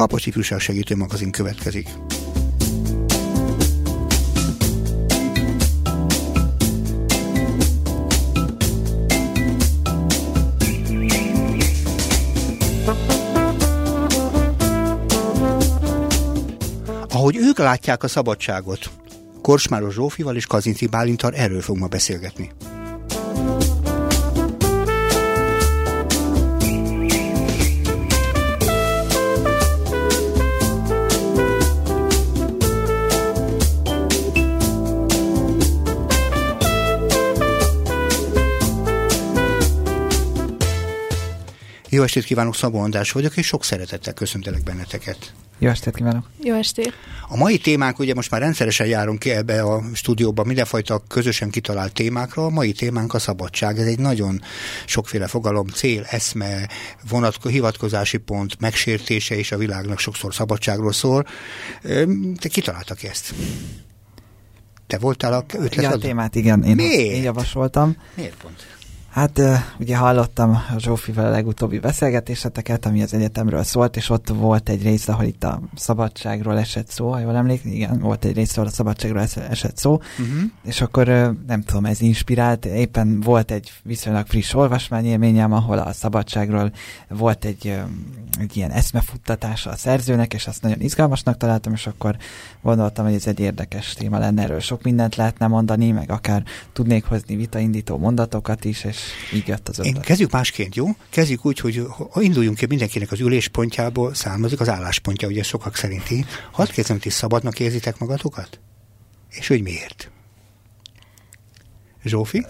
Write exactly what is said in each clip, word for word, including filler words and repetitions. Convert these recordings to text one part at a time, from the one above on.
Kapocs Ifjúság Segítő Magazin következik. Ahogy ők látják a szabadságot, Korcsmáros Zsófival és Kazinczy Bálinttal erről fogunk ma beszélgetni. Jó estét kívánok, Szabó András vagyok, és sok szeretettel köszöntelek benneteket. Jó estét kívánok! Jó estét! A mai témánk, ugye most már rendszeresen járunk ki ebbe a stúdióba mindenfajta közösen kitalált témákra. A mai témánk a szabadság. Ez egy nagyon sokféle fogalom, cél, eszme, vonatko, hivatkozási pont, megsértése, és a világnak sokszor szabadságról szól. Te kitaláltak ezt? Te voltál a ötletadó? Ja, a témát igen, én, én javasoltam. Miért pont? Hát ugye hallottam a Zsófival a legutóbbi beszélgetéseteket, ami az egyetemről szólt, és ott volt egy rész, ahol itt a szabadságról esett szó, ha jól emlékszem, igen, volt egy rész, ahol a szabadságról esett szó, uh-huh. És akkor nem tudom, ez inspirált, éppen volt egy viszonylag friss olvasmányélményem, ahol a szabadságról volt egy, egy ilyen eszmefuttatása a szerzőnek, és azt nagyon izgalmasnak találtam, és akkor gondoltam, hogy ez egy érdekes téma lenne, erről sok mindent lehetne mondani, meg akár tudnék hozni vitaindító mondatokat is, és így jött az ötlet. Kezdjük másként, jó? Kezdjük úgy, hogy ha induljunk ki, mindenkinek az üléspontjából származik az álláspontja, ugye sokak szerinti. Hadd kezdem, hogy ti szabadnak érzitek magatokat? És hogy miért? Zsófi?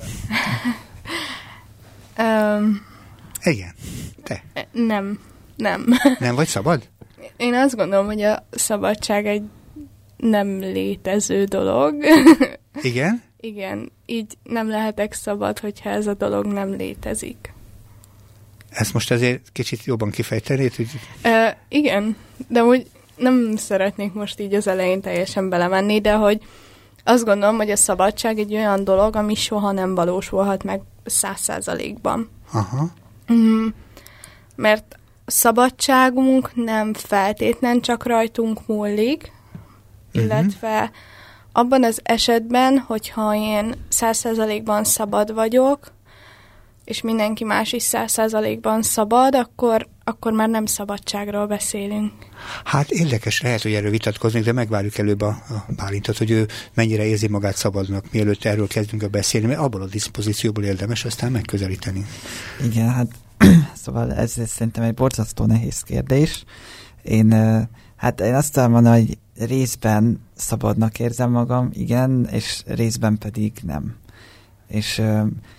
um, Igen. Te? Nem. Nem. Nem vagy szabad? Én azt gondolom, hogy a szabadság egy nem létező dolog. Igen? Igen, így nem lehetek szabad, hogyha ez a dolog nem létezik. Ezt most azért kicsit jobban kifejtenéd? Hogy... Uh, igen, de úgy nem szeretnék most így az elején teljesen belemenni, de hogy azt gondolom, hogy a szabadság egy olyan dolog, ami soha nem valósulhat meg száz százalékban. Aha. Mm, mert szabadságunk nem feltétlen csak rajtunk múlik, illetve uh-huh. abban az esetben, hogyha én száz százalékban szabad vagyok, és mindenki más is száz százalékban szabad, akkor, akkor már nem szabadságról beszélünk. Hát érdekes, lehet, hogy erről vitatkozni, de megvárjuk előbb a, a Bálintot, hogy ő mennyire érzi magát szabadnak, mielőtt erről kezdünk a beszélni, mert abból a diszpozícióból érdemes aztán megközelíteni. Igen, hát szóval ez, ez szerintem egy borzasztó nehéz kérdés. Én, hát én azt tudom mondani, hogy részben szabadnak érzem magam, igen, és részben pedig nem. És ö,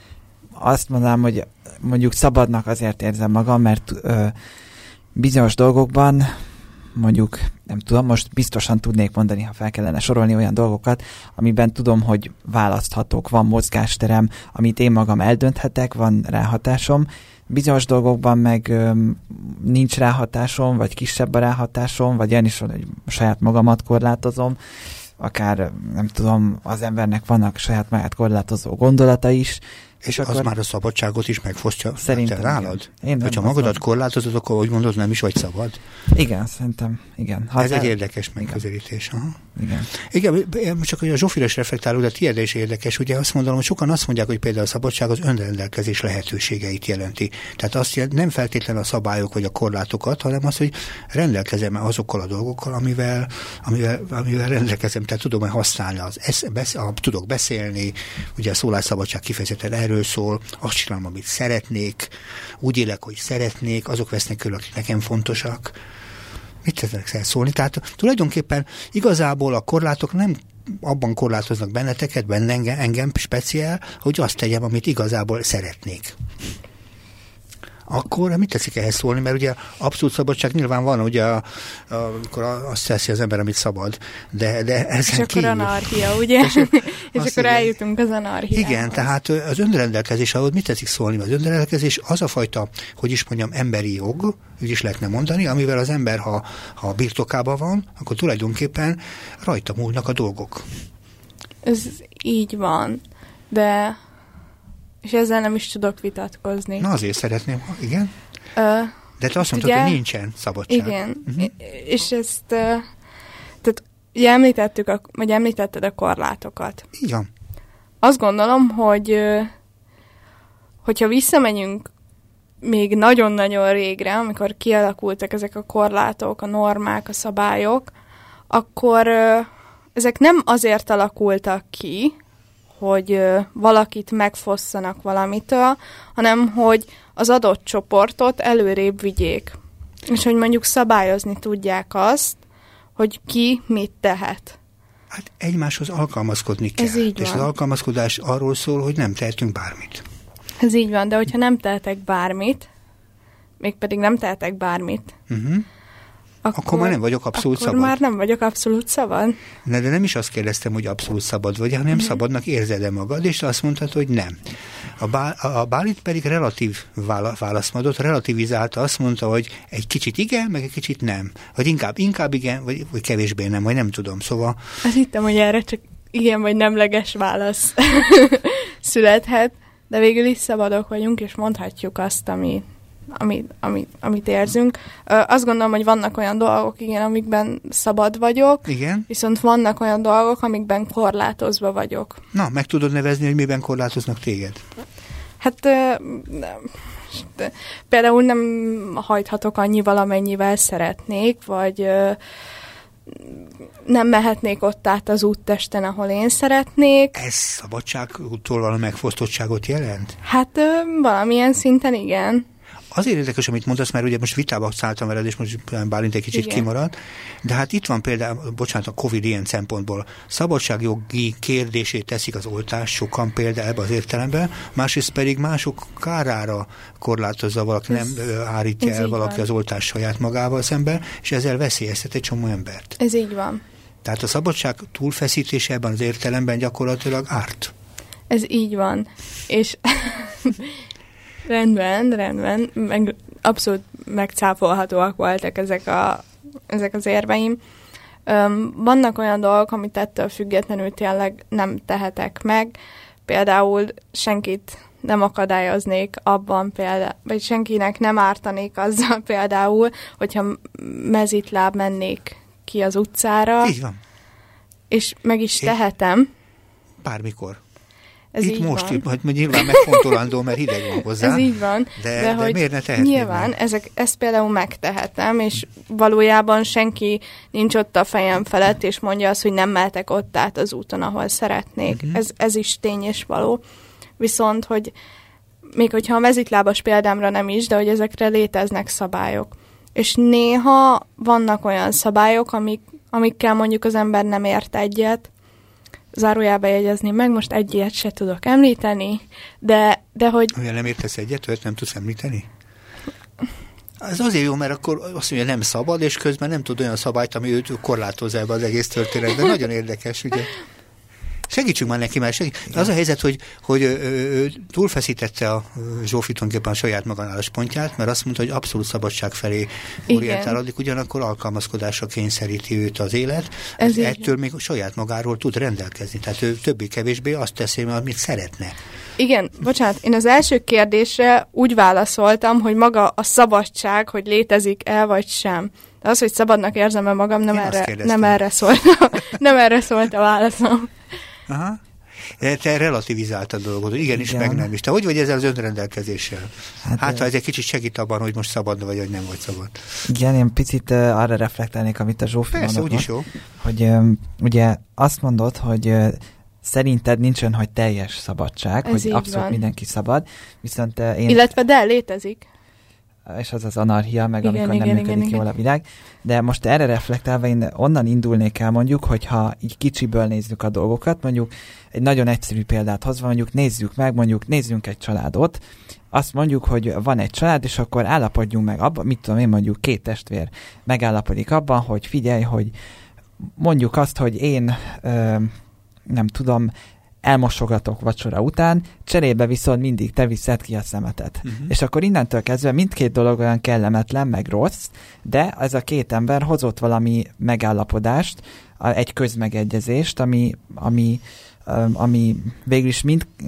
azt mondanám, hogy mondjuk szabadnak azért érzem magam, mert ö, bizonyos dolgokban, mondjuk, nem tudom, most biztosan tudnék mondani, ha fel kellene sorolni olyan dolgokat, amiben tudom, hogy választhatok, van mozgásterem, amit én magam eldönthetek, van ráhatásom. Bizonyos dolgokban meg ö, nincs ráhatásom, vagy kisebb a ráhatásom, vagy én is hogy saját magamat korlátozom, akár nem tudom, az embernek vannak saját magát korlátozó gondolata is. És, és akkor az már a szabadságot is megfosztja szerintem nálad? Én hogyha magadat korlátozod, akkor úgy mondod, nem is vagy szabad? Igen, szerintem, igen. Ha Ez el... egy érdekes megközelítés. Igen. Igen. Igen, csak hogy a Zsófira is reflektáló, de tiéd is érdekes. Ugye azt mondom, hogy sokan azt mondják, hogy például a szabadság az önrendelkezés lehetőségeit jelenti. Tehát azt jelenti, nem feltétlenül a szabályok vagy a korlátokat, hanem az, hogy rendelkezem azokkal a dolgokkal, amivel, amivel, amivel rendelkezem. Tehát tudom használni, az esz, besz, a, tudok beszélni, ugye a szólásszabadság kifejezetten erről szól, azt csinálom, amit szeretnék, úgy élek, hogy szeretnék, azok vesznek körül, akik nekem fontosak. Mit tettek szólni? Tehát tulajdonképpen igazából a korlátok nem abban korlátoznak benneteket, benne engem, engem speciál, hogy azt tegyem, amit igazából szeretnék. Akkor mit tetszik ehhez szólni? Mert ugye abszolút szabadság nyilván van, ugye a, a, amikor azt teszi az ember, amit szabad, de, de ezen És akkor kívül... anarchia, ugye? És, és akkor igen. Eljutunk az anarchiához. Igen, tehát az önrendelkezés, ahol mit tetszik szólni? Az önrendelkezés az a fajta, hogy is mondjam, emberi jog, úgy is lehetne mondani, amivel az ember, ha, ha birtokában van, akkor tulajdonképpen rajta múlnak a dolgok. Ez így van, de... És ezzel nem is tudok vitatkozni. Na azért szeretném, igen? Ö, De te azt mondtad, ugye, hogy nincsen szabadság. Igen, uh-huh. és ezt, tehát ugye említettük, a, vagy említetted a korlátokat. Így van. Azt gondolom, hogy hogyha visszamegyünk még nagyon-nagyon régre, amikor kialakultak ezek a korlátok, a normák, a szabályok, akkor ezek nem azért alakultak ki, hogy valakit megfosszanak valamitől, hanem hogy az adott csoportot előrébb vigyék. És hogy mondjuk szabályozni tudják azt, hogy ki mit tehet. Hát egymáshoz alkalmazkodni kell. Ez így és van. az alkalmazkodás arról szól, hogy nem tehetünk bármit. Ez így van, de hogyha nem tehetek bármit, mégpedig nem tehetek bármit, Uh-huh. Akkor, akkor már nem vagyok abszolút akkor szabad. már nem vagyok abszolút szabad. Ne, de nem is azt kérdeztem, hogy abszolút szabad vagy, hanem uh-huh. szabadnak érzed-e magad, és azt mondtad, hogy nem. A, bá, a, a Bálint pedig relatív választ adott, relativizálta, azt mondta, hogy egy kicsit igen, meg egy kicsit nem. Vagy inkább, inkább igen, vagy, vagy kevésbé nem, vagy nem tudom. Szóval... Azt hittem, hogy erre csak igen vagy nemleges válasz születhet, de végül is szabadok vagyunk, és mondhatjuk azt, ami, ami, ami, amit érzünk. Ö, azt gondolom, hogy vannak olyan dolgok, igen, amikben szabad vagyok, igen. Viszont vannak olyan dolgok, amikben korlátozva vagyok. Na, meg tudod nevezni, hogy miben korlátoznak téged? Hát ö, de, például nem hajthatok annyival, amennyivel szeretnék, vagy ö, nem mehetnék ott át az úttesten, ahol én szeretnék. Ez szabadságtól való megfosztottságot jelent? Hát ö, valamilyen szinten igen. Azért érdekes, amit mondasz, mert ugye most vitába szálltam veled, és most Bálint egy kicsit igen. kimaradt, de hát itt van például, bocsánat, a Covid ilyen szempontból szabadságjogi kérdését teszik az oltás sokan például ebbe az értelemben, másrészt pedig mások kárára korlátozza valaki, ez, nem állítja el valaki van. Az oltás saját magával szemben, és ezzel veszélyeztet egy csomó embert. Ez így van. Tehát a szabadság túlfeszítése ebben az értelemben gyakorlatilag árt. Ez így van. És... Rendben, rendben. Meg, abszolút megcáfolhatóak voltak ezek, a, ezek az érveim. Öm, vannak olyan dolgok, amit ettől függetlenül tényleg nem tehetek meg. Például senkit nem akadályoznék abban például, vagy senkinek nem ártanék azzal például, hogyha mezitláb mennék ki az utcára. Így van. És meg is Én... tehetem. Bármikor. Ez Itt most, így, hogy nyilván megfontolandó, mert hideg van hozzá. Ez így van. De, de, de hogy miért ne tehetnéd nyilván meg? ezek, ezt például megtehetem, és valójában senki nincs ott a fejem felett, és mondja azt, hogy nem mehetek ott át az úton, ahol szeretnék. Uh-huh. Ez, ez is tény és való. Viszont, hogy még hogyha a mezitlábas példámra nem is, de hogy ezekre léteznek szabályok. És néha vannak olyan szabályok, amik, amikkel mondjuk az ember nem ért egyet, zárójába jegyezni meg, most egy ilyet se tudok említeni, de, de hogy... Olyan nem értesz egyet, olyat nem tudsz említeni? Ez azért jó, mert akkor azt mondja, nem szabad, és közben nem tud olyan szabályt, ami őt korlátozza ebbe az egész történetben. Nagyon érdekes, ugye? Segítsünk már neki, mert segít. Az a helyzet, hogy, hogy ö, ö, túlfeszítette a Zsófi tulajdonképpen a saját magánálláspontját, mert azt mondta, hogy abszolút szabadság felé orientálódik, ugyanakkor alkalmazkodásra kényszeríti őt az élet. Ez ettől még a saját magáról tud rendelkezni. Tehát ő többé-kevésbé azt teszi, amit szeretne. Igen, bocsánat, én az első kérdésre úgy válaszoltam, hogy maga a szabadság, hogy létezik-e vagy sem. De az, hogy szabadnak érzem-e magam, nem, erre, nem erre szólt nem erre szólt a válaszom. Aha. Te relativizáltad a dolgot, igenis, igen. Meg nem is. Te hogy vagy ezzel az önrendelkezéssel? Hát, hát ha ez egy kicsit segít abban, hogy most szabad vagy, hogy nem vagy szabad. Igen, én picit uh, arra reflektálnék, amit a Zsófi mondott. Persze, úgyis jó. Hogy um, ugye azt mondod, hogy uh, szerinted nincsen, hogy teljes szabadság, ez hogy abszolút van. Mindenki szabad, viszont uh, én... Illetve de létezik. És az az anarchia, meg igen, amikor igen, nem igen, működik igen, jól a világ. De most erre reflektálva én onnan indulnék el mondjuk, hogyha így kicsiből nézzük a dolgokat, mondjuk egy nagyon egyszerű példát hozva, mondjuk nézzük meg, mondjuk nézzünk egy családot, azt mondjuk, hogy van egy család, és akkor állapodjunk meg abban, mit tudom én, mondjuk két testvér megállapodik abban, hogy figyelj, hogy mondjuk azt, hogy én ö, nem tudom, elmosogatok vacsora után, cserébe viszont mindig te viszed ki a szemetet. Uh-huh. És akkor innentől kezdve mindkét dolog olyan kellemetlen, meg rossz, de ez a két ember hozott valami megállapodást, egy közmegegyezést, ami, ami, ami végül is mind,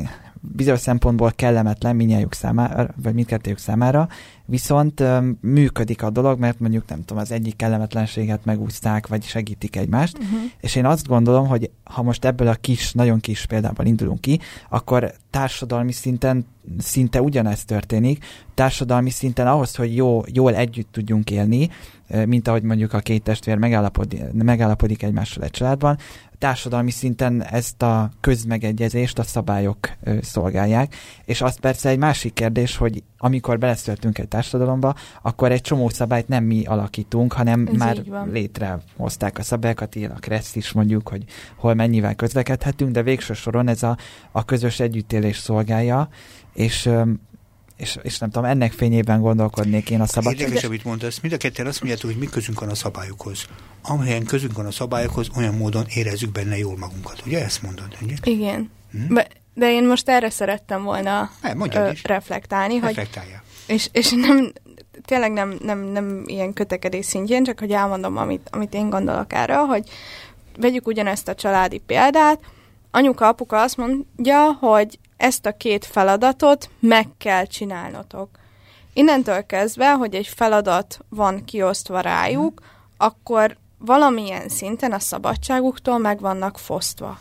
bizonyos szempontból kellemetlen mindnyájuk számára, vagy mindkettőjük számára, viszont um, működik a dolog, mert mondjuk nem tudom, az egyik kellemetlenséget megúszták, vagy segítik egymást, uh-huh. és én azt gondolom, hogy ha most ebből a kis, nagyon kis példában indulunk ki, akkor társadalmi szinten szinte ugyanezt történik, társadalmi szinten ahhoz, hogy jó, jól együtt tudjunk élni, mint ahogy mondjuk a két testvér megállapodik, megállapodik egymással egy családban, társadalmi szinten ezt a közmegegyezést a szabályok ö, szolgálják, és az persze egy másik kérdés, hogy amikor beleszültünk egy társadalomba, akkor egy csomó szabályt nem mi alakítunk, hanem ez már létrehozták a szabályokat, ilyen a Kressz is mondjuk, hogy hol mennyivel közlekedhetünk, de végső soron ez a, a közös együttélés szolgálja, és ö, És, és nem tudom, ennek fényében gondolkodnék én a szabadság. Érdekes, amit mondasz, mind a ketten azt mondjátok, hogy mi közünk van a szabályokhoz. Amelyen közünk van a szabályokhoz, olyan módon érezzük benne jól magunkat. Ugye ezt mondod? Ugye? Igen. Hm? Be, de én most erre szerettem volna ö, reflektálni. Hogy, és, és nem, tényleg nem, nem, nem ilyen kötekedés szintjén, csak hogy elmondom, amit, amit én gondolok erről, hogy vegyük ugyanezt a családi példát. Anyuka, apuka azt mondja, hogy ezt a két feladatot meg kell csinálnotok. Innentől kezdve, hogy egy feladat van kiosztva rájuk, akkor valamilyen szinten a szabadságuktól meg vannak fosztva.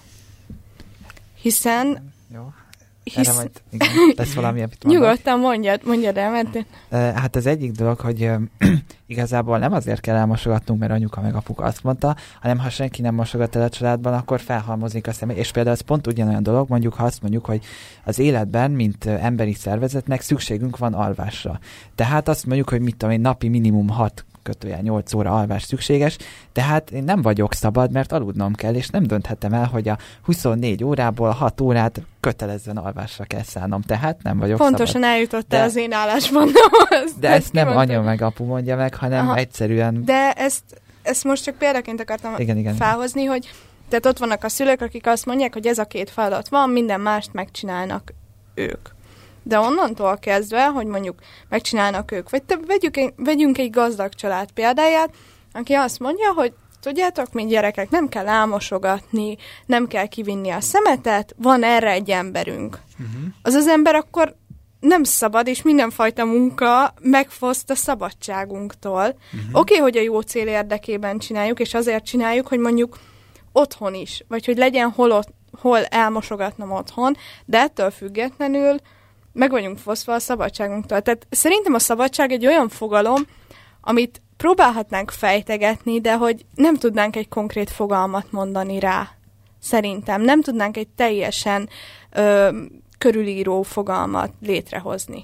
Hiszen... Jó. Hisz... Erre majd igen, lesz valami, amit mondok. Nyugodtan mondjad, mondjad el, mert... Hát az egyik dolog, hogy igazából nem azért kell elmosogatnunk, mert anyuka meg apuka azt mondta, hanem ha senki nem mosogat el a családban, akkor felhalmozik a személy. És például ez pont ugyanolyan dolog, mondjuk ha azt mondjuk, hogy az életben, mint emberi szervezetnek szükségünk van alvásra. Tehát azt mondjuk, hogy mit tudom én, napi minimum hat kötőjel nyolc óra alvás szükséges, tehát én nem vagyok szabad, mert aludnom kell, és nem dönthetem el, hogy a huszonnégy órából hat órát kötelezően alvásra kell szállnom, tehát nem vagyok Pontosan szabad. eljutottál az én álláspontomhoz. De ezt nem anya meg apu mondja meg, hanem aha, egyszerűen... De ezt, ezt most csak példaként akartam igen, igen. felhozni, hogy tehát ott vannak a szülők, akik azt mondják, hogy ez a két feladat van, minden mást megcsinálnak ők. De onnantól kezdve, hogy mondjuk megcsinálnak ők, vagy te, vegyük egy, vegyünk egy gazdag család példáját, aki azt mondja, hogy tudjátok, mint gyerekek, nem kell elmosogatni, nem kell kivinni a szemetet, van erre egy emberünk. Uh-huh. Az az ember akkor nem szabad, és mindenfajta munka megfoszt a szabadságunktól. Uh-huh. Oké, okay, hogy a jó cél érdekében csináljuk, és azért csináljuk, hogy mondjuk otthon is, vagy hogy legyen hol, ott, hol elmosogatnom otthon, de ettől függetlenül meg vagyunk fosztva a szabadságunktól. Tehát szerintem a szabadság egy olyan fogalom, amit próbálhatnánk fejtegetni, de hogy nem tudnánk egy konkrét fogalmat mondani rá. Szerintem nem tudnánk egy teljesen ö, körülíró fogalmat létrehozni.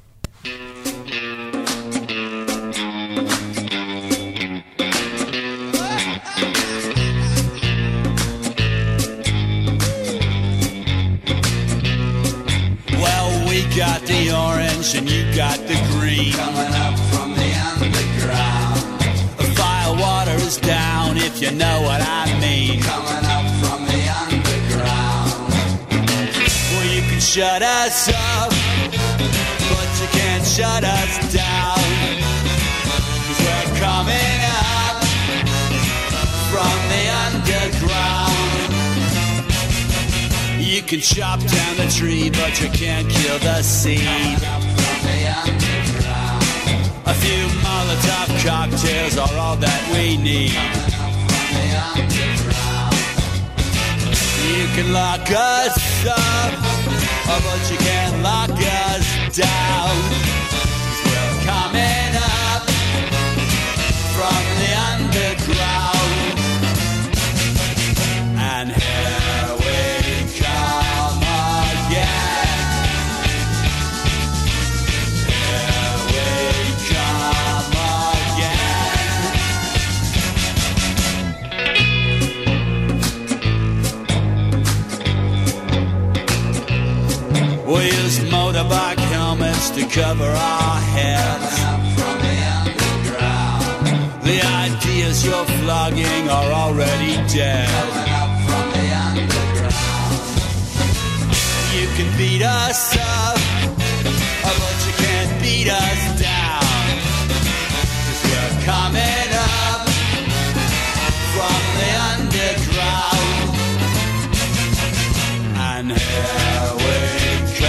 Got the orange and you got the green coming up from the underground. The fire water is down, if you know what I mean, coming up from the underground. Well, you can shut us up, but you can't shut us down, 'cause we're coming up from the underground. You can chop down the tree, but you can't kill the seed. A few Molotov cocktails are all that we need. You can lock us up, but you can't lock us down, 'cause we're coming up from the underground. And here we come again. Here we come again. We use motorbike helmets to cover our heads. From the underground. The ideas you're flogging are already dead. You can beat us up, but you can't beat us down, 'cause we're coming up from the underground. And here we come.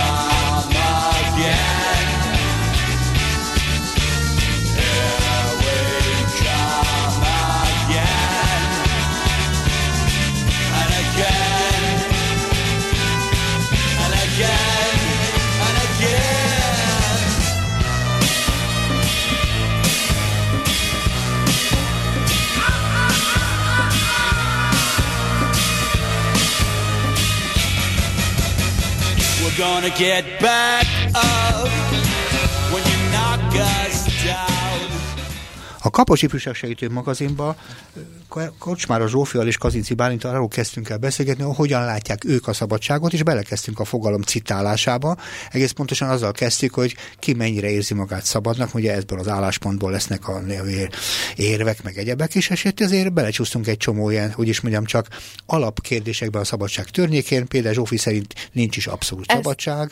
gonna get back up when you knock us down. A Kapos Ifjúságsegítő magazinban Kocsmáros Zsófival és Kazinczy Bálinttal arról kezdtünk el beszélgetni, hogyan látják ők a szabadságot, és belekezdtünk a fogalom citálásába. Egész pontosan azzal kezdtük, hogy ki mennyire érzi magát szabadnak, ugye ebből az álláspontból lesznek a érvek, meg egyebek, és esetleg azért belecsúsztunk egy csomó ilyen, hogy is mondjam, csak alapkérdésekben a szabadság környékén. Például Zsófi szerint nincs is abszolút Ez... szabadság.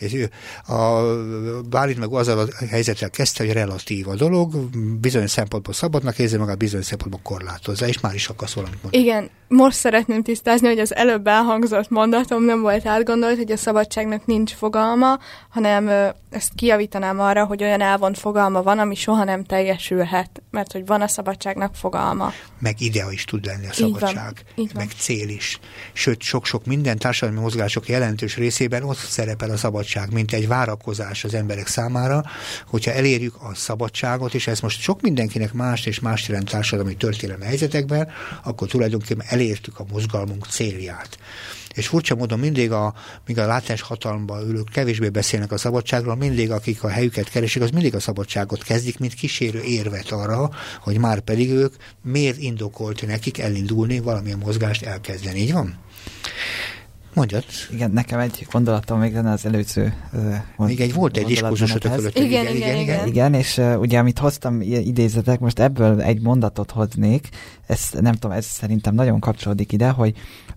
A Bálint meg azzal a helyzettel kezdte, hogy relatív a dolog, bizonyos szempontból szabadnak érzi magát, bizonyos szempontból korlátozza, és már is akarsz valamit mondani. Igen, most szeretném tisztázni, hogy az előbb elhangzott mondatom nem volt átgondolt, hogy a szabadságnak nincs fogalma, hanem ö, ezt kijavítanám arra, hogy olyan elvont fogalma van, ami soha nem teljesülhet, mert hogy van a szabadságnak fogalma. Meg idea is tud lenni a szabadság, így van, így van. Meg cél is. Sőt, sok-sok minden társadalmi mozgások jelentős részében ott szerepel a szabadság, mint egy várakozás az emberek számára, hogyha elérjük a szabadságot, és ez most sok mindenkinek más és más jelent társadalmi történelmi helyzetekben, akkor tulajdonképpen elértük a mozgalmunk célját. És furcsa módon mindig, a, míg a látás hatalomban ülők kevésbé beszélnek a szabadságról, mindig akik a helyüket keresik, az mindig a szabadságot kezdik, mint kísérő érvet arra, hogy már pedig ők miért indokolt nekik elindulni, valamilyen mozgást elkezdeni. Így van? Mondjad. Igen, nekem egy gondolatom még lenne az előző uh, még egy volt egy diskurzusotok fölött. Igen, igen, igen, igen. Igen, és uh, ugye amit hoztam idézetek, most ebből egy mondatot hoznék, ez nem tudom, ez szerintem nagyon kapcsolódik ide, hogy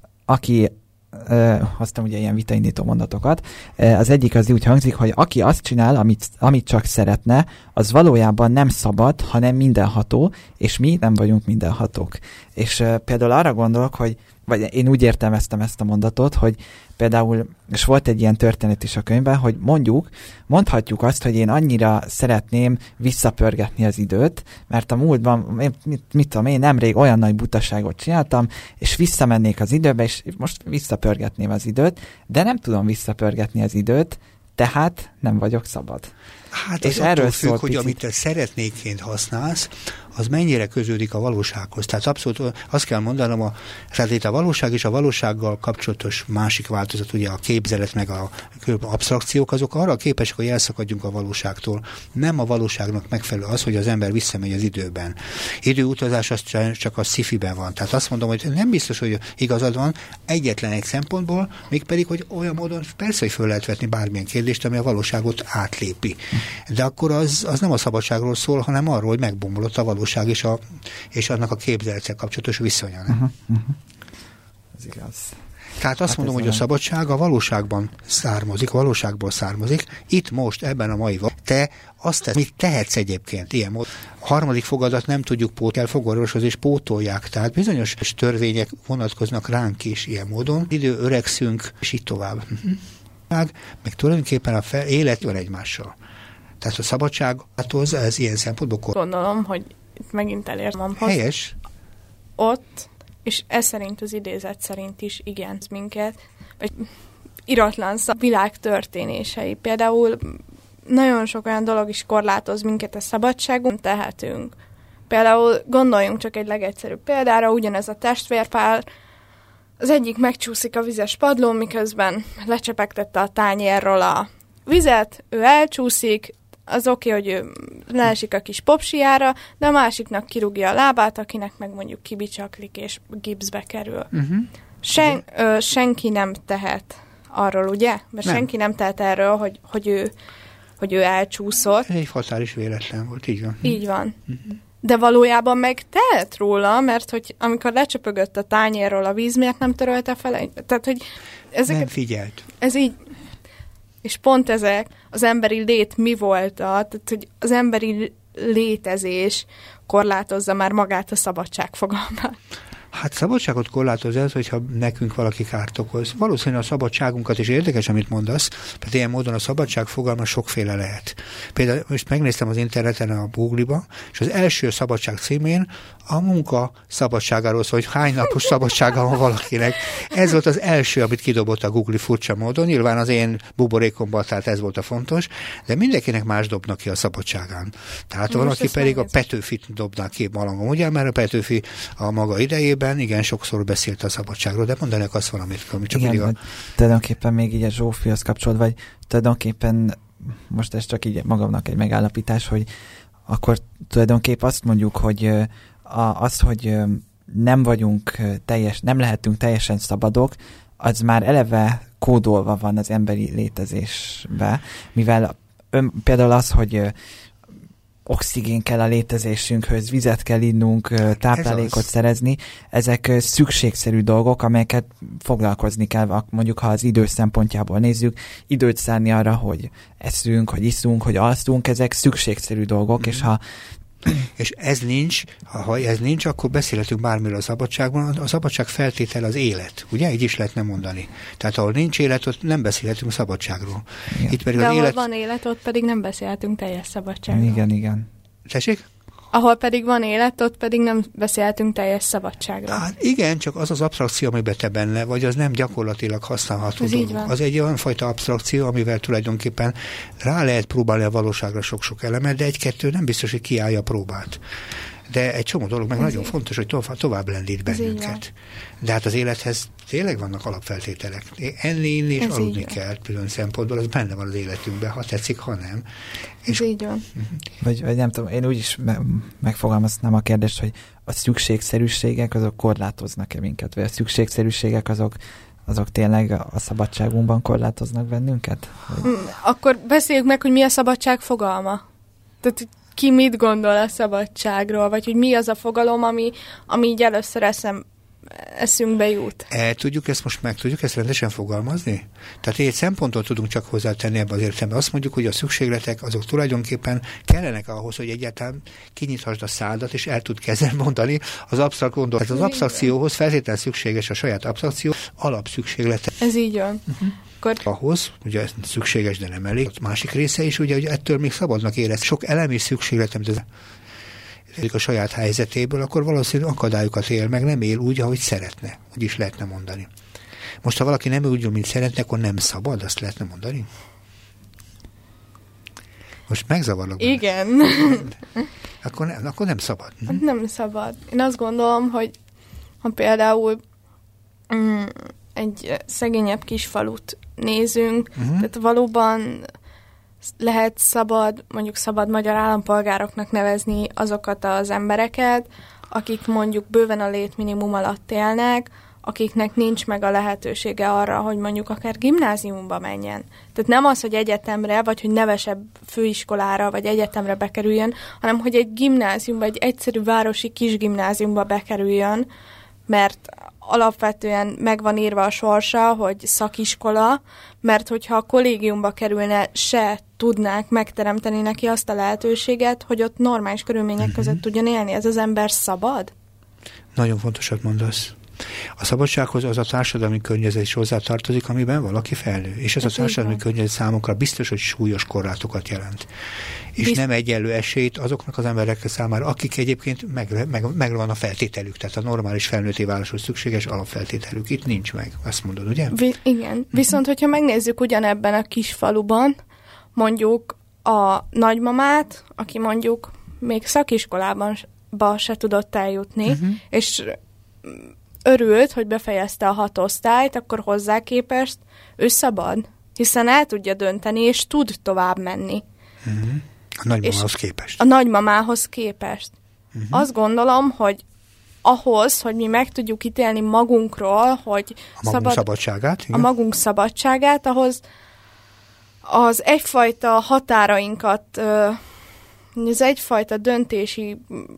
aki Uh, hoztam ugye ilyen vitaindító mondatokat. Uh, az egyik az úgy hangzik, hogy aki azt csinál, amit, amit csak szeretne, az valójában nem szabad, hanem mindenható, és mi nem vagyunk mindenhatók. És uh, például arra gondolok, hogy vagy én úgy értelmeztem ezt a mondatot, hogy például, és volt egy ilyen történet is a könyvben, hogy mondjuk, mondhatjuk azt, hogy én annyira szeretném visszapörgetni az időt, mert a múltban, én, mit, mit tudom én, nemrég olyan nagy butaságot csináltam, és visszamennék az időbe, és most visszapörgetném az időt, de nem tudom visszapörgetni az időt, tehát nem vagyok szabad. Hát és erről függ, hogy amit te szeretnéként használsz, az mennyire köződik a valósághoz. Tehát abszolút azt kell mondanom, a, tehát itt a valóság és a valósággal kapcsolatos másik változat, ugye a képzelet meg a absztrakciók, azok arra képesek, hogy elszakadjunk a valóságtól. Nem a valóságnak megfelelő az, hogy az ember visszamegy az időben. Időutazás az csak a sci-fiben van. Tehát azt mondom, hogy nem biztos, hogy igazad van egyetlen egy szempontból, mégpedig, hogy olyan módon persze, hogy föl lehet vetni bármilyen kérdést, ami a valóságot átlépi. De akkor az, az nem a szabadságról szól, hanem arról, hogy megbomlott a valóság és, a, és annak a képzelettel kapcsolatos viszonya. Uh-huh, uh-huh. Ez igaz. Tehát azt hát mondom, hogy a szabadság a valóságban származik, a valóságból származik. Itt most, ebben a mai van, te azt tesz, mit tehetsz egyébként ilyen módon. A harmadik fogadat nem tudjuk pótolni, fogorvoshoz és pótolják. Tehát bizonyos törvények vonatkoznak ránk is ilyen módon. Idő öregszünk, és így tovább. Uh-huh. Meg tulajdonképpen a fel, élet van egymással. Tehát a szabadsághoz ez ilyen szempontból... Gondolom, hogy itt megint elértem. Helyes. Ott, és ez szerint az idézet szerint is igen, minket, vagy iratlan szab, világ történései. Például nagyon sok olyan dolog is korlátoz minket a szabadságon, tehetünk. Például gondoljunk csak egy legegyszerűbb példára, ugyanez a testvérpár, az egyik megcsúszik a vizes padlón, miközben lecsepegtette a tányérról a vizet, ő elcsúszik, az oké, okay, hogy ő leesik a kis popsiára, de a másiknak kirúgja a lábát, akinek meg mondjuk kibicsaklik és gipszbe kerül. Uh-huh. Sen, ö, senki nem tehet arról, ugye? Mert nem. Senki nem tehet erről, hogy, hogy, ő, hogy ő elcsúszott. Ez egy fatális véletlen volt, így van. Így van. Uh-huh. De valójában meg tehet róla, mert hogy amikor lecsöpögött a tányérról a víz, miért nem törölte fel? Tehát, hogy ezeket, nem figyelt. Ez így... És pont ezek az emberi lét mi volt, tehát hogy az emberi létezés korlátozza már magát a szabadság fogalmát. Hát szabadságot korlátoz ez, hogyha nekünk valaki kárt okoz. Valószínűleg a szabadságunkat is érdekes, amit mondasz, mert ilyen módon a szabadság fogalma sokféle lehet. Például most megnéztem az interneten a Google-ba, és az első szabadság címén a munka szabadságáról szól, hogy hány napos szabadsága van valakinek. Ez volt az első, amit kidobott a Google furcsa módon. Nyilván az én buborékomban, tehát ez volt a fontos, de mindenkinek más dobnak ki a szabadságán. Tehát most valaki pedig a Petőfit dobná ki malangon, ugye, mert a Petőfi a maga idejében időben igen sokszor beszélt a szabadságról, de mondanak azt valamit, ami csak igen, a... tulajdonképpen még így a Zsófihoz kapcsolódva, vagy tulajdonképpen most ez csak így magamnak egy megállapítás, hogy akkor tulajdonképpen azt mondjuk, hogy a, az, hogy nem vagyunk teljes, nem lehetünk teljesen szabadok, az már eleve kódolva van az emberi létezésbe, mivel ön, például az, hogy oxigén kell a létezésünkhöz, vizet kell innunk, táplálékot szerezni, ezek szükségszerű dolgok, amelyeket foglalkozni kell, mondjuk ha az idő szempontjából nézzük, időt szánni arra, hogy eszünk, hogy iszunk, hogy alszunk, ezek szükségszerű dolgok, mm. és ha és ez nincs, ha ez nincs, akkor beszélhetünk bármiről a szabadságban. A szabadság feltétel az élet, ugye? Így is lehetne mondani. Tehát ahol nincs élet, ott nem beszélhetünk szabadságról. Itt pedig de az ahol élet... van élet, ott pedig nem beszélhetünk teljes szabadságról. Igen, igen. Tessék? Ahol pedig van élet, ott pedig nem beszélhetünk teljes szabadságról. Hát igen, csak az az abstrakció, amiben te benne vagy, az nem gyakorlatilag használható ez dolog. Az egy olyan fajta abstrakció, amivel tulajdonképpen rá lehet próbálni a valóságra sok-sok elemet, de egy-kettő nem biztos, hogy kiállja a próbát. De egy csomó dolog meg ez nagyon így. Fontos, hogy tovább, tovább lendít bennünket. De hát az élethez tényleg vannak alapfeltételek. Enni, inni és ez aludni kell külön szempontból, az benne van az életünkben, ha tetszik, ha nem. És így van. Vagy, vagy nem tudom, én úgy is me- megfogalmaznám a kérdést, hogy a szükségszerűségek azok korlátoznak-e minket, vagy a szükségszerűségek azok azok tényleg a szabadságunkban korlátoznak bennünket? Vagy... Akkor beszéljük meg, hogy mi a szabadság fogalma. Tehát ki mit gondol a szabadságról, vagy hogy mi az a fogalom, ami, ami így először eszem, eszünkbe jut. El tudjuk ezt most meg tudjuk ezt rendesen fogalmazni? Tehát egy szempontot tudunk csak hozzátenni ebbe az értelembe. Azt mondjuk, hogy a szükségletek azok tulajdonképpen kellenek ahhoz, hogy egyáltalán kinyithasd a szádat, és el tud kezdeni mondani az absztrakt gondolat. Az absztrakcióhoz feltétlenül szükséges a saját absztrakció alapszükséglete. Ez így van. Uh-huh. Akkor... Ahhoz, ugye ez szükséges, de nem elég. A másik része is, ugye, hogy ettől még szabadnak érez. Sok elemi szükségletem, de a saját helyzetéből, akkor valószínűleg akadályokat él, meg nem él úgy, ahogy szeretne. Úgy is lehetne mondani. Most, ha valaki nem úgy, mint szeretne, akkor nem szabad, azt lehetne mondani? Most megzavarlak. Igen. Akkor nem, akkor nem szabad. Hát nem szabad. Én azt gondolom, hogy ha például mm, egy szegényebb kis falut nézünk, uh-huh. tehát valóban lehet szabad, mondjuk szabad magyar állampolgároknak nevezni azokat az embereket, akik mondjuk bőven a létminimum alatt élnek, akiknek nincs meg a lehetősége arra, hogy mondjuk akár gimnáziumba menjen. Tehát nem az, hogy egyetemre, vagy hogy nevesebb főiskolára, vagy egyetemre bekerüljön, hanem hogy egy gimnáziumba, egy egyszerű városi kis gimnáziumba bekerüljön, mert alapvetően meg van írva a sorsa, hogy szakiskola, mert hogyha a kollégiumba kerülne, se tudnák megteremteni neki azt a lehetőséget, hogy ott normális körülmények uh-huh. között tudjon élni. Ez az ember szabad? Nagyon fontosat mondasz. A szabadsághoz az a társadalmi környezet is hozzátartozik, amiben valaki felnő. És ez, ez a társadalmi környezet számunkra biztos, hogy súlyos korlátokat jelent. És Bizt... nem egyenlő esélyt azoknak az emberek számára, akik egyébként meg, meg, meg van a feltételük. Tehát a normális felnőtté váláshoz szükséges alapfeltételük. Itt nincs meg, azt mondod, ugye? Vi- igen. Uh-huh. Viszont, hogyha megnézzük ugyanebben a kis faluban, mondjuk a nagymamát, aki mondjuk még szakiskolában se tudott eljutni, uh-huh. és örült, hogy befejezte a hat osztályt, akkor hozzá képest ő szabad, hiszen el tudja dönteni, és tud tovább menni. Uh-huh. A nagymamához képest. A nagymamához képest. Uh-huh. Azt gondolom, hogy ahhoz, hogy mi meg tudjuk ítélni magunkról, hogy a magunk szabad, szabadságát, a magunk szabadságát, ahhoz az egyfajta határainkat, az egyfajta döntési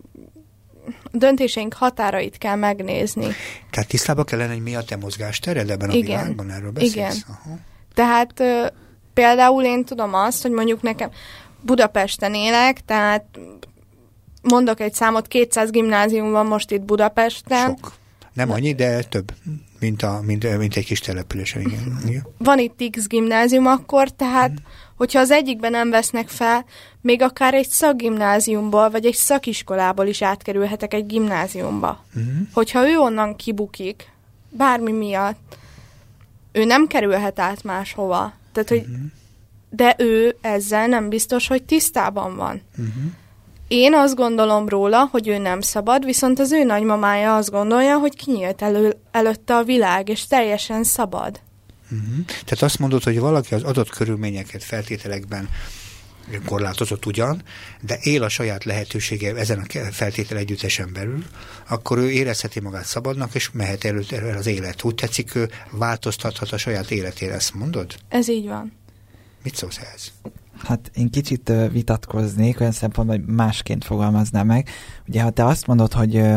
döntéseink határait kell megnézni. Tehát tisztában kell lenni, hogy mi a te mozgástered ebben a igen. világban, erről beszélsz? Igen. Aha. Tehát ö, például én tudom azt, hogy mondjuk nekem Budapesten élek, tehát mondok egy számot, kétszáz gimnázium van most itt Budapesten. Sok. Nem annyi, de több, mint, a, mint, mint egy kis településen. Igen. Igen. Van itt X gimnázium akkor, tehát hmm. hogyha az egyikben nem vesznek fel, még akár egy szakgimnáziumból, vagy egy szakiskolából is átkerülhetek egy gimnáziumba. Hmm. Hogyha ő onnan kibukik, bármi miatt, ő nem kerülhet át máshova. Tehát, hogy, hmm. de ő ezzel nem biztos, hogy tisztában van. Hmm. én azt gondolom róla, hogy ő nem szabad, viszont az ő nagymamája azt gondolja, hogy kinyílt elő, előtte a világ, és teljesen szabad. Uh-huh. Tehát azt mondod, hogy valaki az adott körülményeket, feltételekben korlátozott ugyan, de él a saját lehetősége ezen a feltétel együttesen belül, akkor ő érezheti magát szabadnak, és mehet előtt az élet. Úgy tetszik, ő változtathat a saját életére, ezt mondod? Ez így van. Mit szólsz ehhez? Hát én kicsit uh, vitatkoznék, olyan szempontból, hogy másként fogalmaznám meg. Ugye, ha te azt mondod, hogy uh,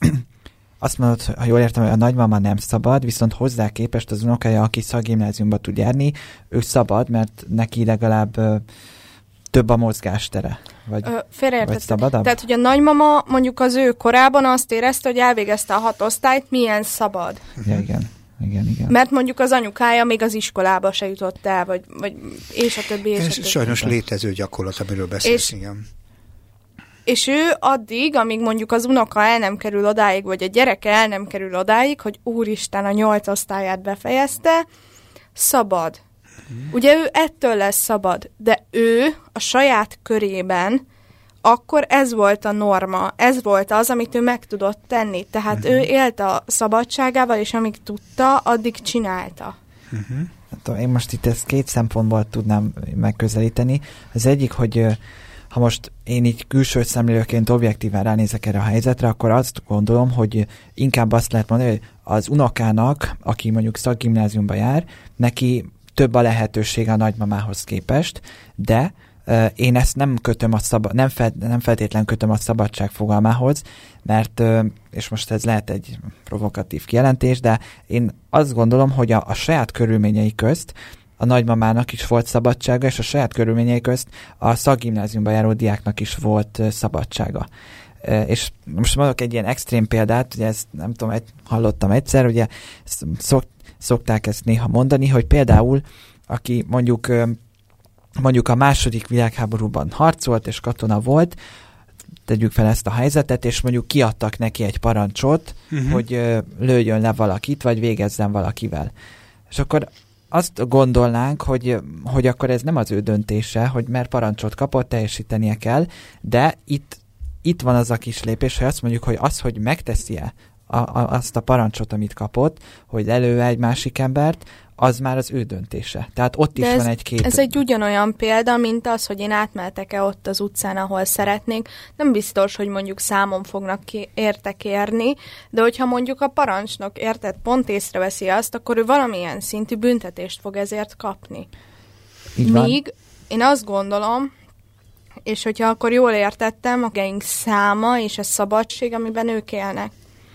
azt mondod, ha jól értem, hogy a nagymama nem szabad, viszont hozzá képest az unokája, aki szakgimnáziumba tud járni, ő szabad, mert neki legalább uh, több a mozgástere. Vagy, vagy szabadabb? Tehát, hogy a nagymama mondjuk az ő korában azt érezte, hogy elvégezte a hat osztályt, milyen szabad. Ja, igen. Igen, igen. Mert mondjuk az anyukája még az iskolába se jutott el, vagy, vagy és a többi, és Ez a többi. sajnos létező gyakorlat, amiről beszélsz, és, igen. És ő addig, amíg mondjuk az unoka el nem kerül odáig, vagy a gyereke el nem kerül odáig, hogy úristen, a nyolc osztályát befejezte, szabad. Hmm. Ugye ő ettől lesz szabad, de ő a saját körében akkor ez volt a norma, ez volt az, amit ő meg tudott tenni. Tehát uh-huh. ő élt a szabadságával, és amíg tudta, addig csinálta. Uh-huh. Én most itt ezt két szempontból tudnám megközelíteni. Az egyik, hogy ha most én így külső szemlélőként objektíven ránézek erre a helyzetre, akkor azt gondolom, hogy inkább azt lehet mondani, hogy az unokának, aki mondjuk szakgimnáziumba jár, neki több a lehetőség a nagymamához képest, de Uh, én ezt nem kötöm a szab- nem, fel- nem feltétlen kötöm a szabadság fogalmához, mert, uh, és most ez lehet egy provokatív kijelentés, de én azt gondolom, hogy a, a saját körülményei közt a nagymamának is volt szabadsága, és a saját körülményei közt a szakgimnáziumba járó diáknak is volt uh, szabadsága. Uh, és most mondok egy ilyen extrém példát, ugye ezt nem tudom, egy, hallottam egyszer, ugye szok, szokták ezt néha mondani, hogy például aki mondjuk uh, mondjuk a második világháborúban harcolt, és katona volt, tegyük fel ezt a helyzetet, és mondjuk kiadtak neki egy parancsot, uh-huh. hogy ö, lőjön le valakit, vagy végezzen valakivel. És akkor azt gondolnánk, hogy, hogy akkor ez nem az ő döntése, hogy mert parancsot kapott, teljesítenie kell, de itt, itt van az a kis lépés, hogy azt mondjuk, hogy az, hogy megteszi-e a, a, azt a parancsot, amit kapott, hogy lelő egy másik embert, az már az ő döntése. Tehát ott De is ez, van egy kép. Ez egy ugyanolyan példa, mint az, hogy én átmeltek-e ott az utcán, ahol szeretnék. Nem biztos, hogy mondjuk számon fognak ki, értek érni, de hogyha mondjuk a parancsnok érted pont észreveszi azt, akkor ő valamilyen szintű büntetést fog ezért kapni. Míg én azt gondolom, és hogyha akkor jól értettem, a geink száma és a szabadség, amiben ők élnek.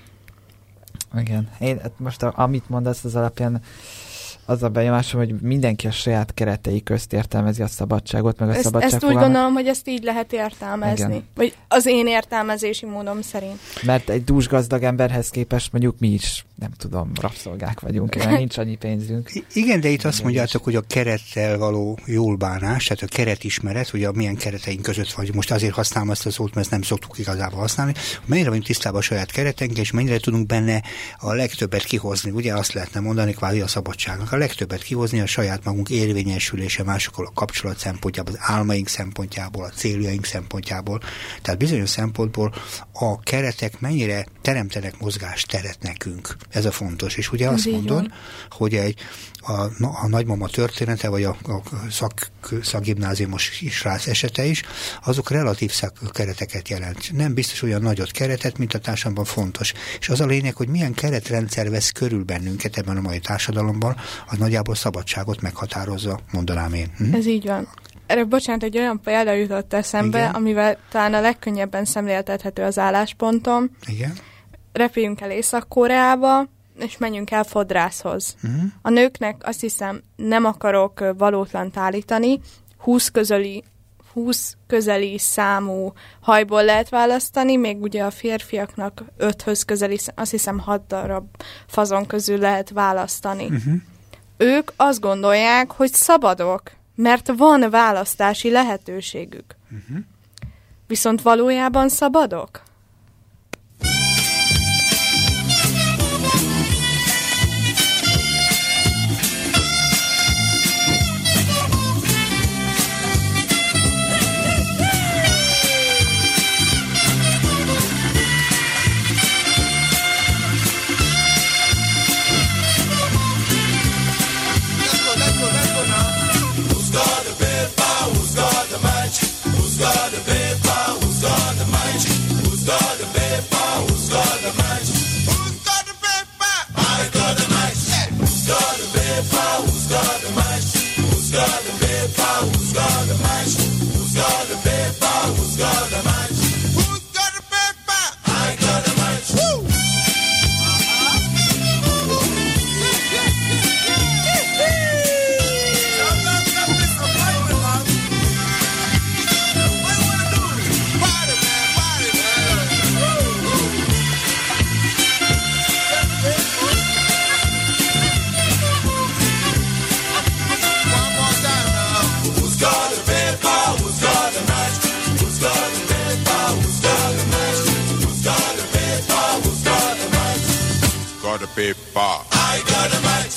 Igen. Én most a, amit mondasz, az alapján az a benyomásom, hogy mindenki a saját keretei közt értelmezi a szabadságot, meg a ezt, szabadság Ezt úgy fogalmát. gondolom, hogy ezt így lehet értelmezni. Igen. Vagy az én értelmezési módom szerint. Mert egy dúsgazdag emberhez képest mondjuk mi is, nem tudom, rabszolgák vagyunk, mert nincs annyi pénzünk. Igen, de itt azt mondjátok, hogy a kerettel való jól bánás, tehát a keretismeret, hogy a milyen kereteink között vagy. Most azért használom ezt a szót, mert ezt nem szoktuk igazából használni. Mennyire vagyunk tisztában a saját kereteink, és mennyire tudunk benne a legtöbbet kihozni. Ugye azt lehetne mondani kvázi a szabadságnak. A legtöbbet kihozni a saját magunk érvényesülése, másokkal a kapcsolat szempontjából, az álmaink szempontjából, a céljaink szempontjából. Tehát bizonyos szempontból a keretek mennyire teremtenek mozgásteret nekünk. Ez a fontos. És ugye azt mondod, hogy egy, a, a nagymama története, vagy a, a szak, szakgimnáziumos srác esete is, azok relatív kereteket jelent. Nem biztos olyan nagyot keretet, mint a társadalomban fontos. És az a lényeg, hogy milyen keretrendszer vesz körül bennünket ebben a mai társadalomban, az nagyjából szabadságot meghatározza, mondanám én. Hm? Ez így van. Erre, bocsánat, egy olyan példa jutott eszembe, igen, amivel talán a legkönnyebben szemléltethető az álláspontom. Igen. Repüljünk el Észak-Koreába, és menjünk el fodrászhoz. Uh-huh. A nőknek azt hiszem, nem akarok valótlant állítani, húsz közeli, húsz közeli számú hajból lehet választani, még ugye a férfiaknak öthöz közeli, azt hiszem hat darab fazon közül lehet választani. Uh-huh. Ők azt gondolják, hogy szabadok, mert van választási lehetőségük. Uh-huh. Viszont valójában szabadok? paper. I got a match.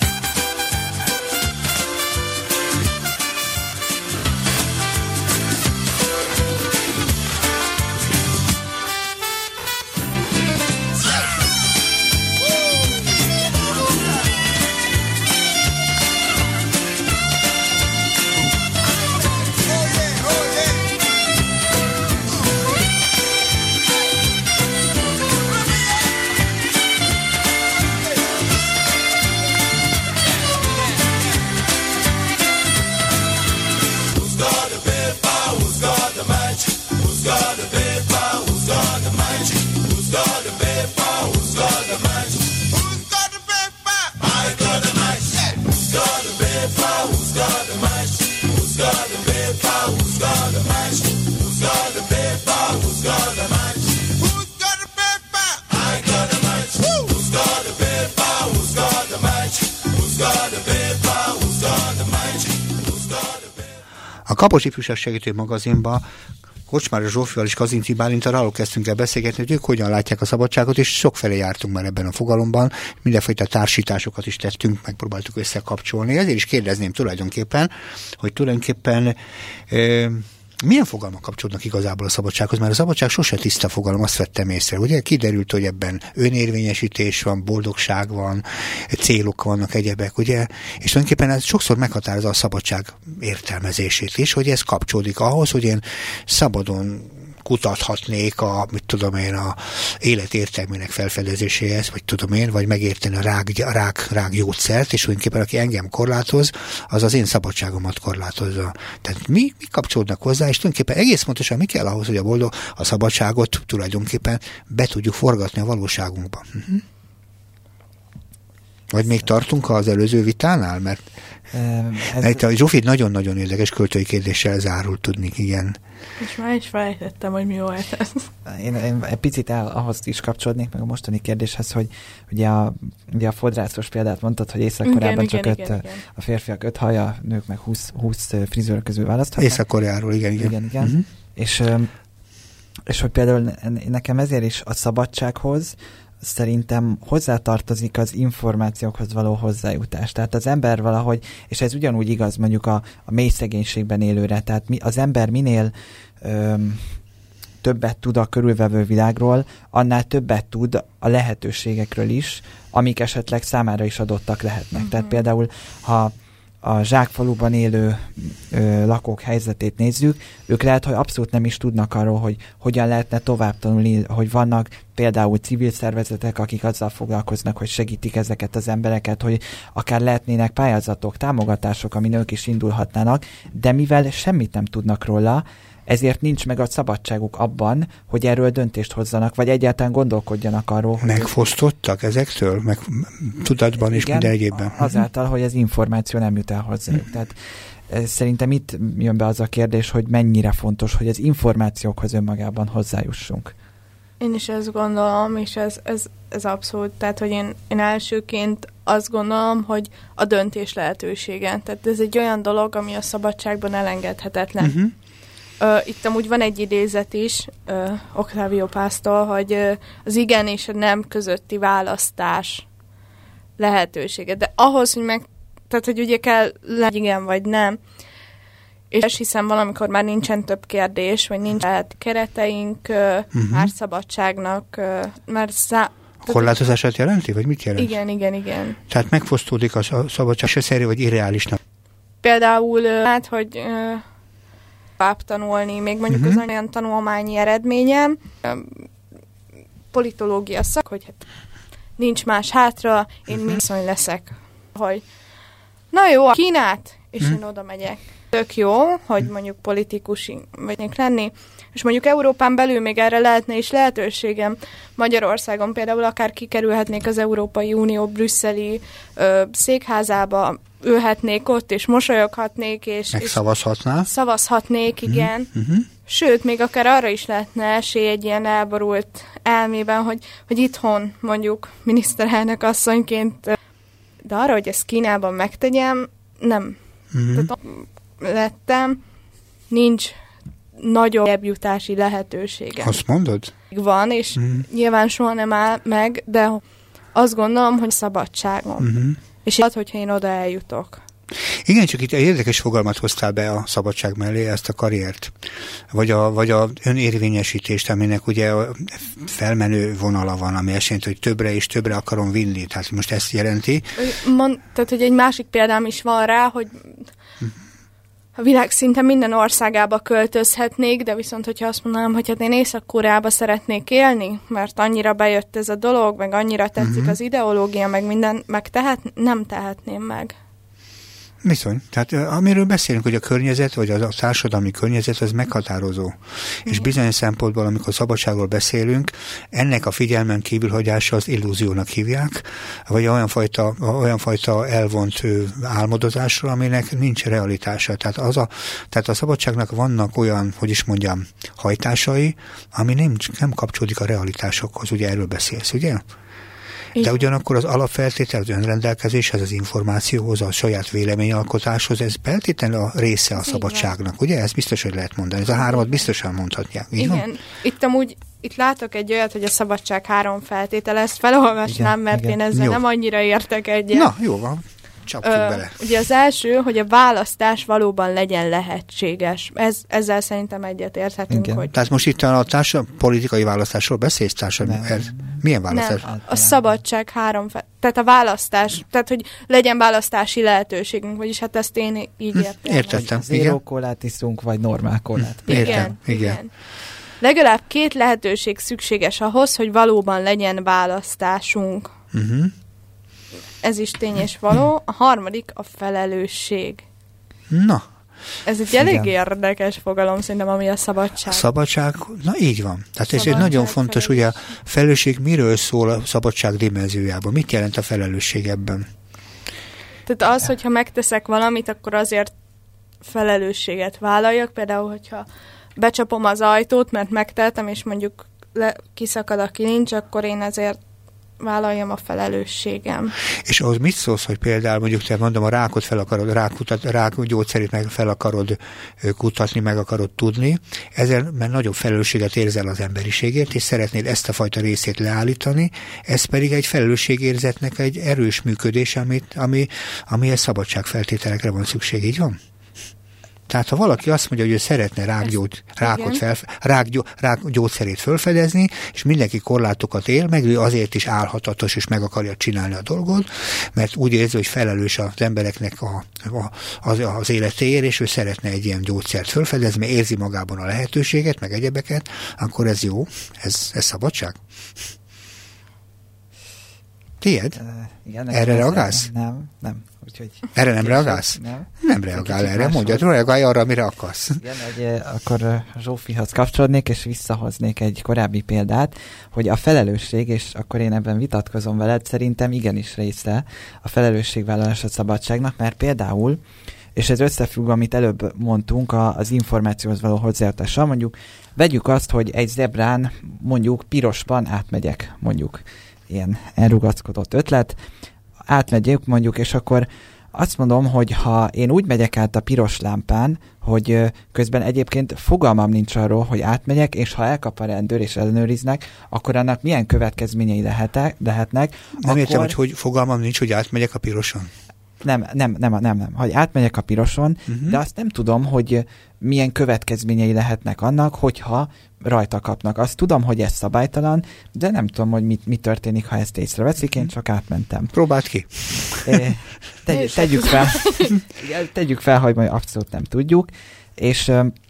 A Kapos Ifjúság Segítő magazinban Kocsmáros Zsófival és Kazinci Bálintal arról kezdtünk el beszélgetni, hogy ők hogyan látják a szabadságot, és sokfelé jártunk már ebben a fogalomban, mindenfajta társításokat is tettünk, megpróbáltuk összekapcsolni. Ezért is kérdezném tulajdonképpen, hogy tulajdonképpen e, milyen fogalmak kapcsolódnak igazából a szabadsághoz, mert a szabadság sose tiszta fogalom, azt vettem észre. Ugye kiderült, hogy ebben önérvényesítés van, boldogság van, célok vannak, egyebek, ugye? És tulajdonképpen ez sokszor meghatározza a szabadság értelmezését is, hogy ez kapcsolódik ahhoz, hogy én szabadon kutathatnék a, mit tudom én, a élet értelmének felfedezéséhez, vagy tudom én, vagy megérteni a rák, a rák, rák gyógyszert, és tulajdonképpen aki engem korlátoz, az az én szabadságomat korlátozza. Tehát mi, mi kapcsolódnak hozzá, és tulajdonképpen egész pontosan mi kell ahhoz, hogy a boldog, a szabadságot tulajdonképpen be tudjuk forgatni a valóságunkba. Uh-huh. Vagy még tartunk az előző vitánál, mert ez... mert a Zsófi nagyon-nagyon érdekes költői kérdéssel zárult tudni, igen. És már is felejtettem, hogy mi volt ez. Én, én egy picit el, ahhoz is kapcsolódnék, meg a mostani kérdéshez, hogy ugye a, ugye a fodrászos példát mondtad, hogy Észak-Koreában csak öt, igen, a férfiak öt haja, a nők meg húsz, húsz frizőr közül választhatnak. Észak-Koreáról, igen, igen. igen, igen. Uh-huh. És, és hogy például nekem ezért is a szabadsághoz szerintem hozzátartozik az információkhoz való hozzájutás. Tehát az ember valahogy, és ez ugyanúgy igaz mondjuk a, a mély szegénységben élőre, tehát mi, az ember minél öm, többet tud a körülvevő világról, annál többet tud a lehetőségekről is, amik esetleg számára is adottak lehetnek. Uh-huh. Tehát például, ha a zsákfaluban élő ö, lakók helyzetét nézzük, ők lehet, hogy abszolút nem is tudnak arról, hogy hogyan lehetne tovább tanulni, hogy vannak például civil szervezetek, akik azzal foglalkoznak, hogy segítik ezeket az embereket, hogy akár lehetnének pályázatok, támogatások, amin ők is indulhatnának, de mivel semmit nem tudnak róla, ezért nincs meg a szabadságuk abban, hogy erről döntést hozzanak, vagy egyáltalán gondolkodjanak arról. Megfosztottak ezektől? Meg tudatban és minden egyébben? Azáltal, hogy az információ nem jut el hozzájuk. Tehát szerintem itt jön be az a kérdés, hogy mennyire fontos, hogy az információkhoz önmagában hozzájussunk. Én is ezt gondolom, és ez, ez, ez abszolút, tehát, hogy én, én elsőként azt gondolom, hogy a döntés lehetősége. Tehát ez egy olyan dolog, ami a szabadságban elengedhetetlen. Uh-huh. Uh, itt amúgy van egy idézet is uh, Octavio Paz-tól, hogy uh, az igen és a nem közötti választás lehetősége. De ahhoz, hogy meg, tehát, hogy ugye kell le, igen vagy nem, és hiszem valamikor már nincsen több kérdés, vagy nincs lehet kereteink, uh, uh-huh. már szabadságnak, uh, már szá... Korlátozását jelenti, vagy mit jelent? Igen, igen, igen. Tehát megfosztódik a szabadság se szerű, vagy irreálisnak. Például, uh, hát, hogy... Uh, tovább tanulni, még mondjuk uh-huh. az olyan tanulmányi eredményem, politológia szak, hogy hát nincs más hátra, én uh-huh. viszony leszek, hogy na jó, a Kínát, és uh-huh. én oda megyek. Tök jó, hogy mondjuk politikus vagyok lenni, és mondjuk Európán belül még erre lehetne is lehetőségem. Magyarországon például akár kikerülhetnék az Európai Unió brüsszeli ö, székházába, ülhetnék ott, és mosolyoghatnék, és... Meg szavazhatnál. Szavazhatnék, igen. Uh-huh. Sőt, még akár arra is lehetne esély egy ilyen elborult elmében, hogy, hogy itthon mondjuk miniszterelnök asszonyként, de arra, hogy ezt Kínában megtegyem, nem. Uh-huh. Tehát lettem, nincs nagyobb jutási lehetőségem. Azt mondod? Van, és uh-huh. nyilván soha nem áll meg, de azt gondolom, hogy szabadságom. Uh-huh. És az, hogyha én oda eljutok. Igen, csak itt egy érdekes fogalmat hoztál be a szabadság mellé, ezt a karriert, vagy a, vagy a önérvényesítést, aminek ugye a felmenő vonala van, ami azt jelenti, hogy többre és többre akarom vinni. Tehát most ezt jelenti. Mond, tehát, hogy egy másik példám is van rá, hogy a világ szinte minden országába költözhetnék, de viszont, hogyha azt mondanám, hogy hát én Észak-Koreába szeretnék élni, mert annyira bejött ez a dolog, meg annyira tetszik uh-huh. az ideológia, meg minden, meg tehet, nem tehetném meg. Viszont, tehát amiről beszélünk, hogy a környezet, vagy a társadalmi környezet, az meghatározó. Igen. És bizonyos szempontból, amikor szabadságról beszélünk, ennek a figyelmen kívülhagyása az illúziónak hívják, vagy olyan fajta, olyan fajta elvont álmodozásról, aminek nincs realitása. Tehát, az a, tehát a szabadságnak vannak olyan, hogy is mondjam, hajtásai, ami nem, nem kapcsolódik a realitásokhoz. Ugye erről beszélsz, ugye? De ugyanakkor az alapfeltétel, az önrendelkezéshez, az információhoz, a saját véleményalkotáshoz, ez feltétlenül a része a szabadságnak, ugye? Ez biztos, hogy lehet mondani. Ez a háromat biztosan mondhatják. Így igen. Van? Itt amúgy, itt látok egy olyat, hogy a szabadság három feltétel, ezt felolvasnám, mert igen. én ezzel jó. nem annyira értek egyet. Na, jó van. Csapjuk Ö, bele. Ugye az első, hogy a választás valóban legyen lehetséges. Ez, ezzel szerintem egyet érthetünk, hogy... Tehát most itt a társadalmi politikai választásról beszélsz társadalmi... Milyen választás? Nem, a szabadság három... Fe... Tehát a választás, tehát hogy legyen választási lehetőségünk, vagyis hát ezt én így értem. Értettem. Zéró kólát iszunk, vagy normál kólát. Értem, igen, igen. igen. Legalább két lehetőség szükséges ahhoz, hogy valóban legyen választásunk. Uh-huh. Ez is tény és való. A harmadik a felelősség. Na. Ez egy elég érdekes fogalom, szerintem, ami a szabadság. A szabadság, na így van. Tehát szabadság, ez egy nagyon fontos, felelősség. Ugye a felelősség miről szól a szabadság dimenziójában? Mit jelent a felelősség ebben? Tehát az, hogyha megteszek valamit, akkor azért felelősséget vállaljak. Például, hogyha becsapom az ajtót, mert megteltem, és mondjuk le, kiszakad a kilincs, akkor én ezért vállaljam a felelősségem. És ahhoz mit szólsz, hogy például mondjuk te mondom, a rákot fel akarod, rákutat, rák gyógyszerét meg fel akarod kutatni, meg akarod tudni, ezzel mert nagyobb felelősséget érzel az emberiségért, és szeretnéd ezt a fajta részét leállítani, ez pedig egy felelősségérzetnek egy erős működés, amit, ami, amihez szabadságfeltételekre van szükség, így van? Tehát ha valaki azt mondja, hogy ő szeretne rákgyógy, rákot fel, rákgyó, rákgyógyszerét felfedezni, és mindenki korlátokat él, meg ő azért is állhatatos, és meg akarja csinálni a dolgot, mert úgy érzi, hogy felelős az embereknek a, a, az, az életéért, és ő szeretne egy ilyen gyógyszert felfedezni, mert érzi magában a lehetőséget, meg egyebeket, akkor ez jó, ez, ez szabadság. Tied? Uh, igen, erre reagálsz? Nem, nem. Úgyhogy erre nem reagálsz? Nem. Nem reagál erre, mondjad, reagálj arra, amire akarsz. Igen, hogy akkor Zsófihoz kapcsolódnék, és visszahoznék egy korábbi példát, hogy a felelősség, és akkor én ebben vitatkozom veled, szerintem igenis része a felelősségvállalás a szabadságnak, mert például, és ez összefügg, amit előbb mondtunk, az információhoz való hozzájutással, mondjuk vegyük azt, hogy egy zebrán mondjuk pirosban átmegyek, mondjuk ilyen elrugaszkodott ötlet, átmegyek mondjuk, és akkor azt mondom, hogy ha én úgy megyek át a piros lámpán, hogy közben egyébként fogalmam nincs arról, hogy átmegyek, és ha elkap a rendőr és ellenőriznek, akkor annak milyen következményei lehetek, lehetnek. Nem akkor... értem, hogy, hogy fogalmam nincs, hogy átmegyek a piroson. Nem, nem, nem, nem, nem. Hogy átmegyek a piroson, uh-huh. de azt nem tudom, hogy milyen következményei lehetnek annak, hogyha rajta kapnak. Azt tudom, hogy ez szabálytalan, de nem tudom, hogy mit, mi történik, ha ezt észreveszik, én csak átmentem. Próbáld ki. É, tegy, tegyük fel, tegyük fel, hogy majd abszolút nem tudjuk, és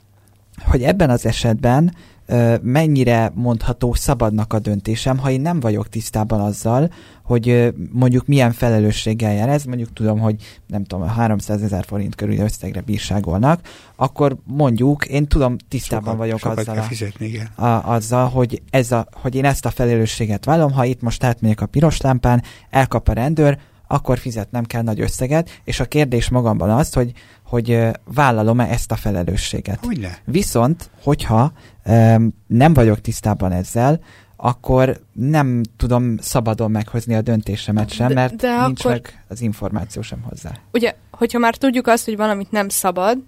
hogy ebben az esetben mennyire mondható szabadnak a döntésem, ha én nem vagyok tisztában azzal, hogy mondjuk milyen felelősséggel jár ez, mondjuk tudom, hogy nem tudom, háromszázezer forint körül összegre bírságolnak, akkor mondjuk én tudom, tisztában sokat, vagyok sokat azzal, fizetni, igen. a, azzal hogy, ez a, hogy én ezt a felelősséget vállom, ha itt most átmegyek a piros lámpán, elkap a rendőr, akkor fizetnem kell nagy összeget, és a kérdés magamban az, hogy, hogy vállalom-e ezt a felelősséget. Hogyne? Viszont, hogyha um, nem vagyok tisztában ezzel, akkor nem tudom szabadon meghozni a döntésemet sem, mert de, de nincs akkor... meg az információ sem hozzá. Ugye, hogyha már tudjuk azt, hogy valamit nem szabad,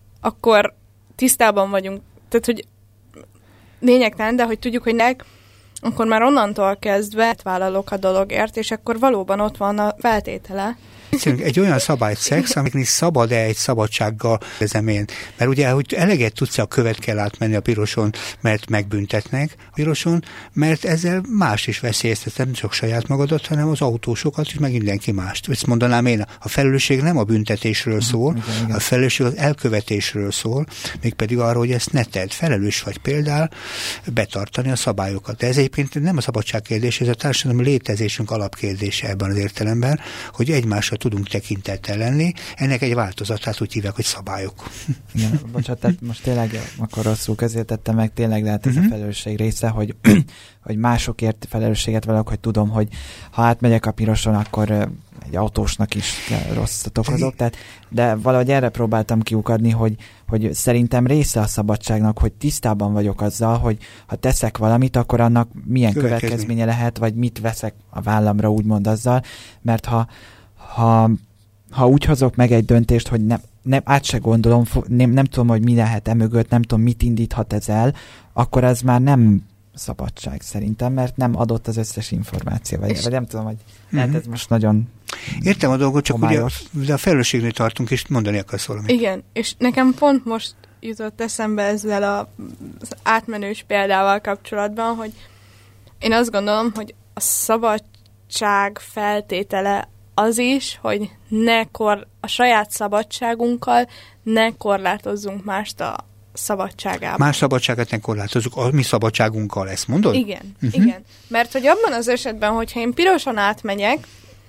akkor tisztában vagyunk, tehát, hogy lényegtelen, de hogy tudjuk, hogy nek, akkor már onnantól kezdve vállalok a dologért, és akkor valóban ott van a feltétele. Egy olyan szabályt szex, amiknél szabad-e egy szabadsággal kezem én. Mert ugye, hogy eleget tudsz, a követ kell átmenni a piroson, mert megbüntetnek a piroson, mert ezzel más is veszélyeztetem, nem csak saját magadat, hanem az autósokat, és meg mindenki mást. Ezt mondanám én, a felelősség nem a büntetésről szól, igen, igen. A felelősség az elkövetésről szól, mégpedig arról, hogy ezt ne tedd. Felelős vagy például betartani a szabályokat. De ez egyébként nem a szabadság kérdés, ez a társadalmi létezésünk alapkérdése ebben az értelemben, hogy egymásra tudunk tekintettel lenni. Ennek egy változatát úgy hívják, hogy szabályok. Igen, bocsánat, tehát most tényleg akkor rosszul közé tettem meg, tényleg lehet ez uh-huh. a felelősség része, hogy, hogy másokért felelősséget vállalok, hogy tudom, hogy ha átmegyek a piroson, akkor egy autósnak is rosszat okozok. Tehát, de valahogy erre próbáltam kiukadni, hogy, hogy szerintem része a szabadságnak, hogy tisztában vagyok azzal, hogy ha teszek valamit, akkor annak milyen következménye lehet, vagy mit veszek a vállamra, úgymond azzal, mert ha Ha, ha úgy hozok meg egy döntést, hogy nem, nem, át se gondolom, nem, nem tudom, hogy mi lehet e mögött, nem tudom, mit indíthat ez el, akkor ez már nem szabadság szerintem, mert nem adott az összes információ. Vagy, vagy nem tudom, hogy lehet ez most nagyon értem a dolgot, csak homályos. Ugye de a felelősségnél tartunk, és mondani akarsz valamit. Igen, és nekem pont most jutott eszembe ezzel a, az átmenős példával kapcsolatban, hogy én azt gondolom, hogy a szabadság feltétele az is, hogy ne kor, a saját szabadságunkkal ne korlátozzunk mást a szabadságában. Más szabadságát ne korlátozzuk, a mi szabadságunkkal, ezt mondod? Igen, uh-huh. igen. Mert hogy abban az esetben, hogyha én piroson átmegyek,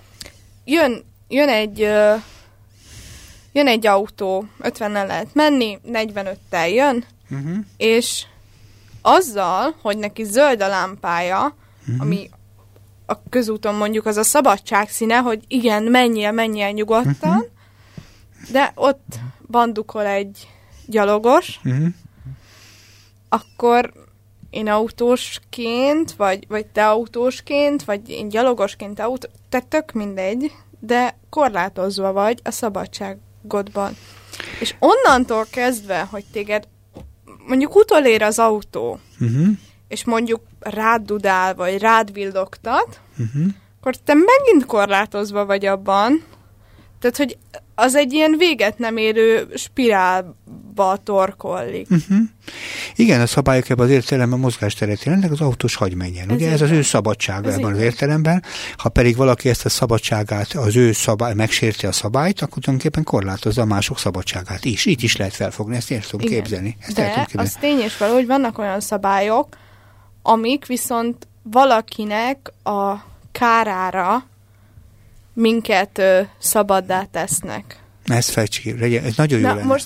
jön, jön egy ö, jön egy autó, ötvennel lehet menni, negyvenöttel jön, uh-huh. és azzal, hogy neki zöld a lámpája, uh-huh. ami a közúton mondjuk az a szabadság színe, hogy igen, menjél, menjél nyugodtan, uh-huh. de ott bandukol egy gyalogos, uh-huh. akkor én autósként, vagy, vagy te autósként, vagy én gyalogosként, te autó, te tök mindegy, de korlátozva vagy a szabadságodban. És onnantól kezdve, hogy téged mondjuk utolér az autó, uh-huh. és mondjuk rád dudál, vagy rád villogtat, uh-huh. akkor te megint korlátozva vagy abban. Tehát, hogy az egy ilyen véget nem érő spirálba torkollik. Uh-huh. Igen, a szabályok ebben az értelemben mozgásteret jelentek, az autós hagy menjen. Ez Ugye ez az ő szabadsága ez ebben az értelemben. Ha pedig valaki ezt a szabadságát, az ő szabály, megsérti a szabályt, akkor tulajdonképpen korlátozza a mások szabadságát is. Így is lehet felfogni, ezt el tudom képzelni. Ezt De el tudom képzelni. az tény és való, hogy vannak olyan szabályok, amik viszont valakinek a kárára minket ö, szabaddá tesznek. Na, ezt fejtsük, legyen, ez nagyon jó Na, lenne. most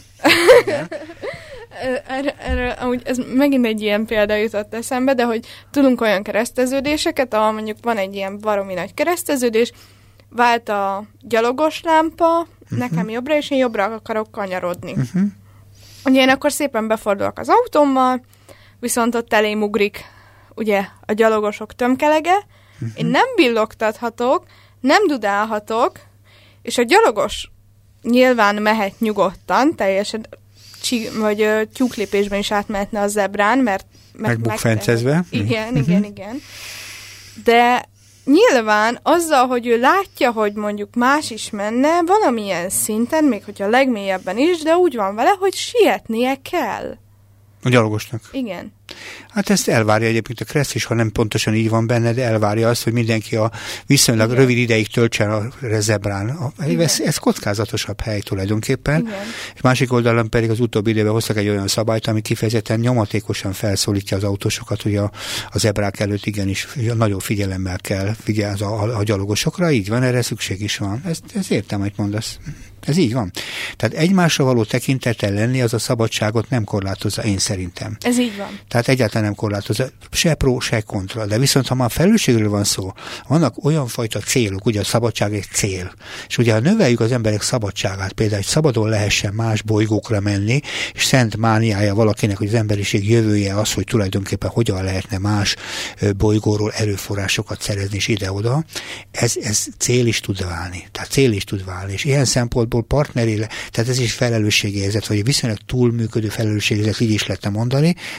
erre, erre, amúgy ez megint egy ilyen példa jutott eszembe, de hogy tudunk olyan kereszteződéseket, ahol mondjuk van egy ilyen baromi nagy kereszteződés, vált a gyalogos lámpa, uh-huh. nekem jobbra, és én jobbra akarok kanyarodni. Uh-huh. Ugye én akkor szépen befordulok az autómmal, viszont ott elém ugrik ugye a gyalogosok tömkelege, uh-huh. én nem billogtathatok, nem dudálhatok, és a gyalogos nyilván mehet nyugodtan, teljesen csi, vagy ö, tyúklépésben is átmehetne a zebrán, mert... Megbukfencezve. Igen, uh-huh. igen, igen. De nyilván azzal, hogy ő látja, hogy mondjuk más is menne, valamilyen szinten, még hogyha legmélyebben is, de úgy van vele, hogy sietnie kell. A gyalogosnak. Igen. Hát ezt elvárja egyébként a Kressz is, ha nem pontosan így van benne, de elvárja azt, hogy mindenki a viszonylag Igen. rövid ideig töltsen a zebrán. Ez, ez kockázatosabb hely tulajdonképpen. Igen. És másik oldalon pedig az utóbbi időben hoztak egy olyan szabályt, ami kifejezetten nyomatékosan felszólítja az autósokat, hogy a, a zebrák előtt igenis nagyon figyelemmel kell figyelni a, a gyalogosokra. Így van, erre szükség is van. Ezt, ezt értem, hogy mondasz. Ez így van. Tehát egymásra való tekintettel lenni, az a szabadságot nem korlátozza, én szerintem. Ez így van. Tehát egyáltalán nem korlátozza, se pro, se kontra. De viszont, ha már felelősségről van szó, vannak olyan fajta célok, ugye a szabadság egy cél. És ugye, ha növeljük az emberek szabadságát, például, hogy szabadon lehessen más bolygókra menni, és szent mániája valakinek, hogy az emberiség jövője az, hogy tulajdonképpen hogyan lehetne más bolygóról erőforrásokat szerezni és ide-oda, ez, ez cél is tud válni. Tehát cél is tud válni. És ilyen szempontból partneri, tehát ez is felelősségérzet, vagy viszonylag túlműködő felelősségérzet, így is lehetne mondani, de ennek az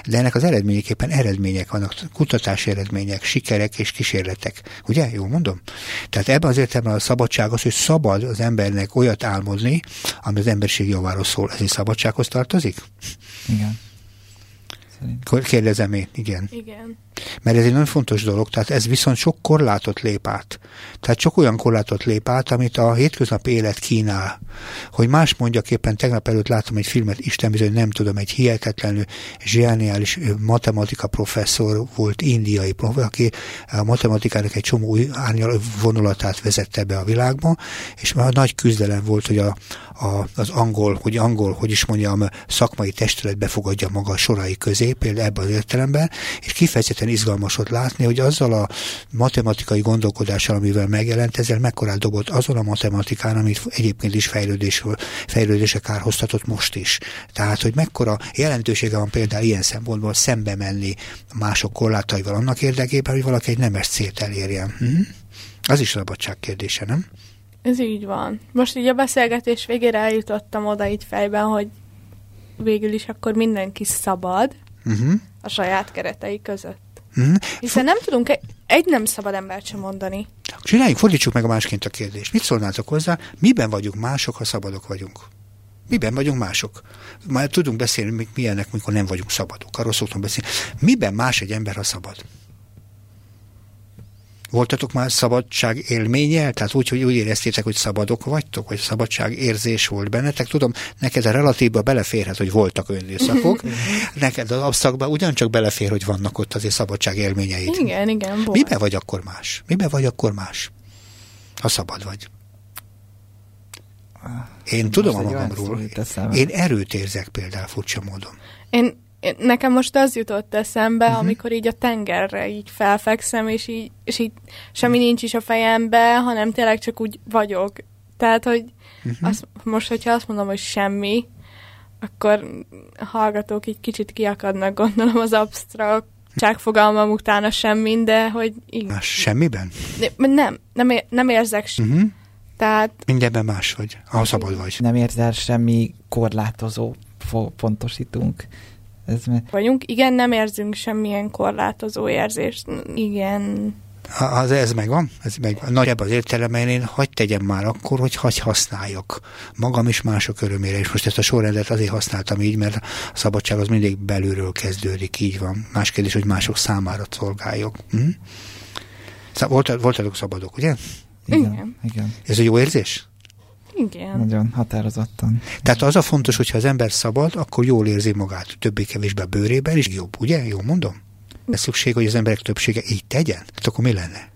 eredményeképpen eredmények vannak, kutatási eredmények, sikerek és kísérletek. Ugye? Jól mondom? Tehát ebben az értelemben a szabadság az, hogy szabad az embernek olyat álmodni, ami az emberiség javáról szól. Ez egy szabadsághoz tartozik? Igen. Szerint. Kérdezem én, igen. Igen. Mert ez egy nagyon fontos dolog, tehát ez viszont sok korlátot lép át. Tehát sok olyan korlátot lép át, amit a hétköznapi élet kínál. Hogy más mondjak, éppen tegnap előtt láttam egy filmet, Isten bizony nem tudom, egy hihetetlenül zseniális matematika professzor volt, indiai professzor, aki a matematikának egy csomó új árnyal vonulatát vezette be a világba, és már nagy küzdelem volt, hogy a, a, az angol, hogy angol, hogy is mondjam, szakmai testület befogadja maga a sorai közé, például ebben az értelemben, és kifejezetten izgalmas ott látni, hogy azzal a matematikai gondolkodással, amivel megjelent, ezzel mekkorát dobott azon a matematikán, amit egyébként is fejlődésről, fejlődése kárhoztatott most is. Tehát, hogy mekkora jelentősége van például ilyen szempontból szembe menni mások korlátaival annak érdekében, hogy valaki egy nemes célt elérjen. Hm? Az is szabadság kérdése, nem? Ez így van. Most így a beszélgetés végére eljutottam oda így fejben, hogy végül is akkor mindenki szabad uh-huh. a saját keretei között. Uh-huh. Hiszen nem tudunk egy, egy nem szabad embert sem mondani. Csináljuk, fordítsuk meg a másként a kérdést. Mit szólnátok hozzá? Miben vagyunk mások, ha szabadok vagyunk? Miben vagyunk mások? Már tudunk beszélni, milyennek, mikor nem vagyunk szabadok. Arról szoktunk beszélni. Miben más egy ember, ha szabad? Voltatok már szabadság élménnyel? Tehát úgy, hogy úgy éreztétek, hogy szabadok vagytok? Vagy szabadság érzés volt bennetek? Tudom, neked a relatívba beleférhet, hogy voltak olyan időszakok. Neked az absztraktban ugyancsak belefér, hogy vannak ott azért szabadság élményeid. Igen, igen. Volt. Miben vagy akkor más? Miben vagy akkor más? Ha szabad vagy. Én most tudom a magamról. Én erőt érzek például furcsa módon. Én Nekem most az jutott eszembe, uh-huh. amikor így a tengerre így felfekszem, és így, és így semmi nincs is a fejembe, hanem tényleg csak úgy vagyok. Tehát, hogy uh-huh. azt, most, hogyha azt mondom, hogy semmi, akkor hallgatók így kicsit kiakadnak, gondolom, az absztraktság fogalmam után a semmin, de hogy... Így, más semmiben? Nem, nem, ér, nem érzek sem. Uh-huh. Tehát... Mindenben más vagy, ahol szabad vagy. Nem érzel semmi korlátozó, pontosítunk. Ez me- vagyunk. Igen, nem érzünk semmilyen korlátozó érzést. Igen. Az, ez megvan? Ez megvan. Nagyjából az értelemben én hagyd tegyem már akkor, hogy hagy használjak. Magam is mások örömére. És most ezt a sorrendet azért használtam így, mert a szabadság az mindig belülről kezdődik. Így van. Más kérdés, hogy mások számára szolgáljak. Hm? Volt, voltatok szabadok, ugye? Igen. Igen. Igen. Ez egy jó érzés? Igen. Nagyon határozottan. Tehát az a fontos, hogyha az ember szabad, akkor jól érzi magát, többé-kevésbé a bőrében, és jobb, ugye? Jól mondom? De szükség, hogy az emberek többsége így tegyen? Tehát akkor mi lenne?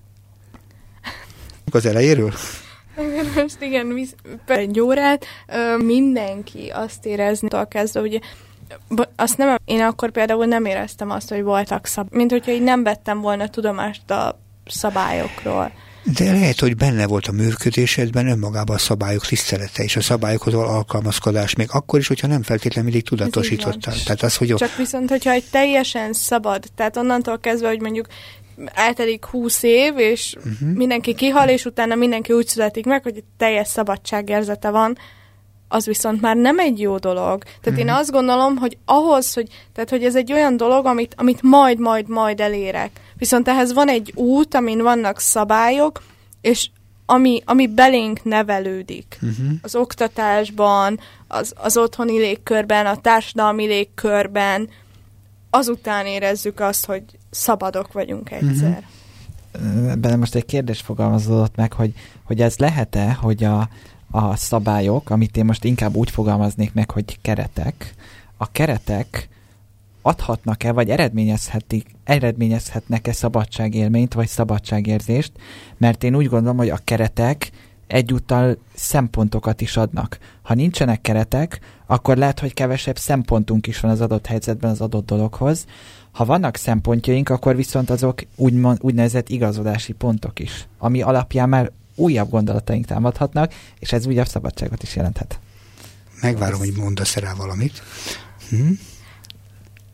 Az elejéről? Most igen, egy órát mindenki azt érezni kezdve, hogy azt nem, én akkor például nem éreztem azt, hogy voltak szab, mint hogyha így nem vettem volna tudomást a szabályokról. De lehet, hogy benne volt a működésedben önmagában a szabályok tisztelete és a szabályokhoz való alkalmazkodás, még akkor is, hogyha nem feltétlenül mindig tudatosítottál. Tehát az, hogy csak viszont, hogyha egy teljesen szabad, tehát onnantól kezdve, hogy mondjuk eltelik húsz év, és uh-huh. mindenki kihal, és utána mindenki úgy születik meg, hogy teljes szabadságérzete van, az viszont már nem egy jó dolog. Tehát uh-huh. én azt gondolom, hogy ahhoz, hogy, tehát, hogy ez egy olyan dolog, amit, amit majd, majd, majd elérek. Viszont ehhez van egy út, amin vannak szabályok, és ami, ami belénk nevelődik. Uh-huh. Az oktatásban, az, az otthoni légkörben, a társadalmi légkörben, azután érezzük azt, hogy szabadok vagyunk egyszer. Uh-huh. Benne most egy kérdés fogalmazódott meg, hogy, hogy ez lehet-e, hogy a a szabályok, amit én most inkább úgy fogalmaznék meg, hogy keretek, a keretek adhatnak-e, vagy eredményezhetik, eredményezhetnek-e szabadságélményt, vagy szabadságérzést, mert én úgy gondolom, hogy a keretek egyúttal szempontokat is adnak. Ha nincsenek keretek, akkor lehet, hogy kevesebb szempontunk is van az adott helyzetben az adott dologhoz. Ha vannak szempontjaink, akkor viszont azok úgymond, úgynevezett igazodási pontok is, ami alapján már újabb gondolataink támadhatnak, és ez újabb szabadságot is jelenthet. Megvárom, hogy mondasz rá valamit. Hm?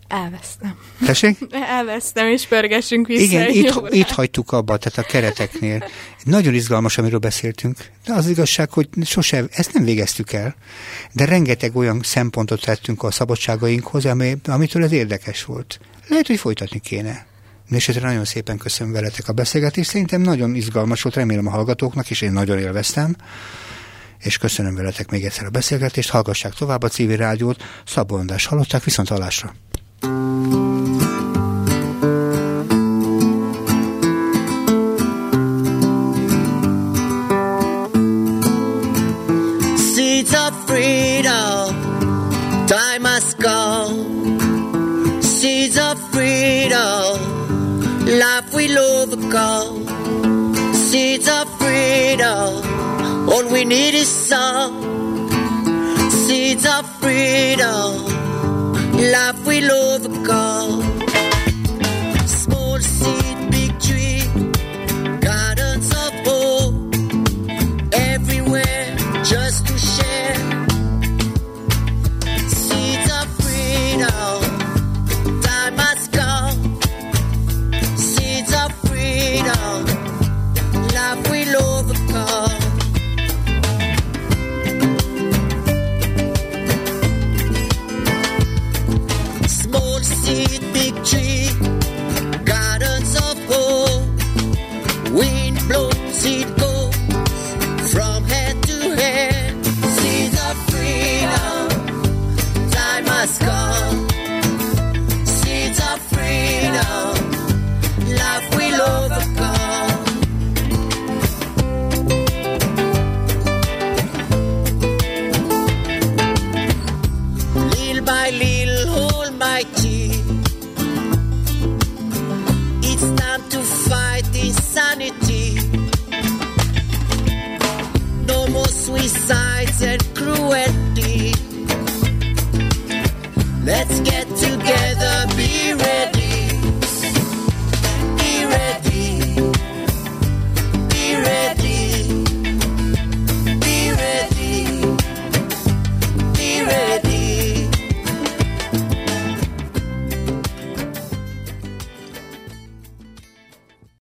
Elvesztem. Tessék? Elvesztem, és pörgessünk vissza. Igen, itt, itt hagytuk abba, tehát a kereteknél. Nagyon izgalmas, amiről beszéltünk. De az igazság, hogy sosem, ezt nem végeztük el, de rengeteg olyan szempontot tettünk a szabadságainkhoz, ami, amitől ez érdekes volt. Lehet, hogy folytatni kéne. És ezért nagyon szépen köszönöm veletek a beszélgetést. Szerintem nagyon izgalmas volt, remélem a hallgatóknak, és én nagyon élveztem. És köszönöm veletek még egyszer a beszélgetést. Hallgassák tovább a Civil Rádiót. Szabó András hallották, viszont hallásra. Seeds of freedom, time has come. Seeds of freedom, life will overcome. Seeds of freedom, all we need is some. Seeds of freedom, life will overcome. Small seed, big tree, gardens of hope, everywhere just to share. Seeds of freedom, time has come. Seeds of freedom, life will overcome. Small seed, big tree, gardens of hope. Wind blows, it goes from head to head. Seeds of freedom, time has come. Seeds of freedom, life will overcome. Little by little, almighty, it's time to fight insanity. No more suicides and cruelty.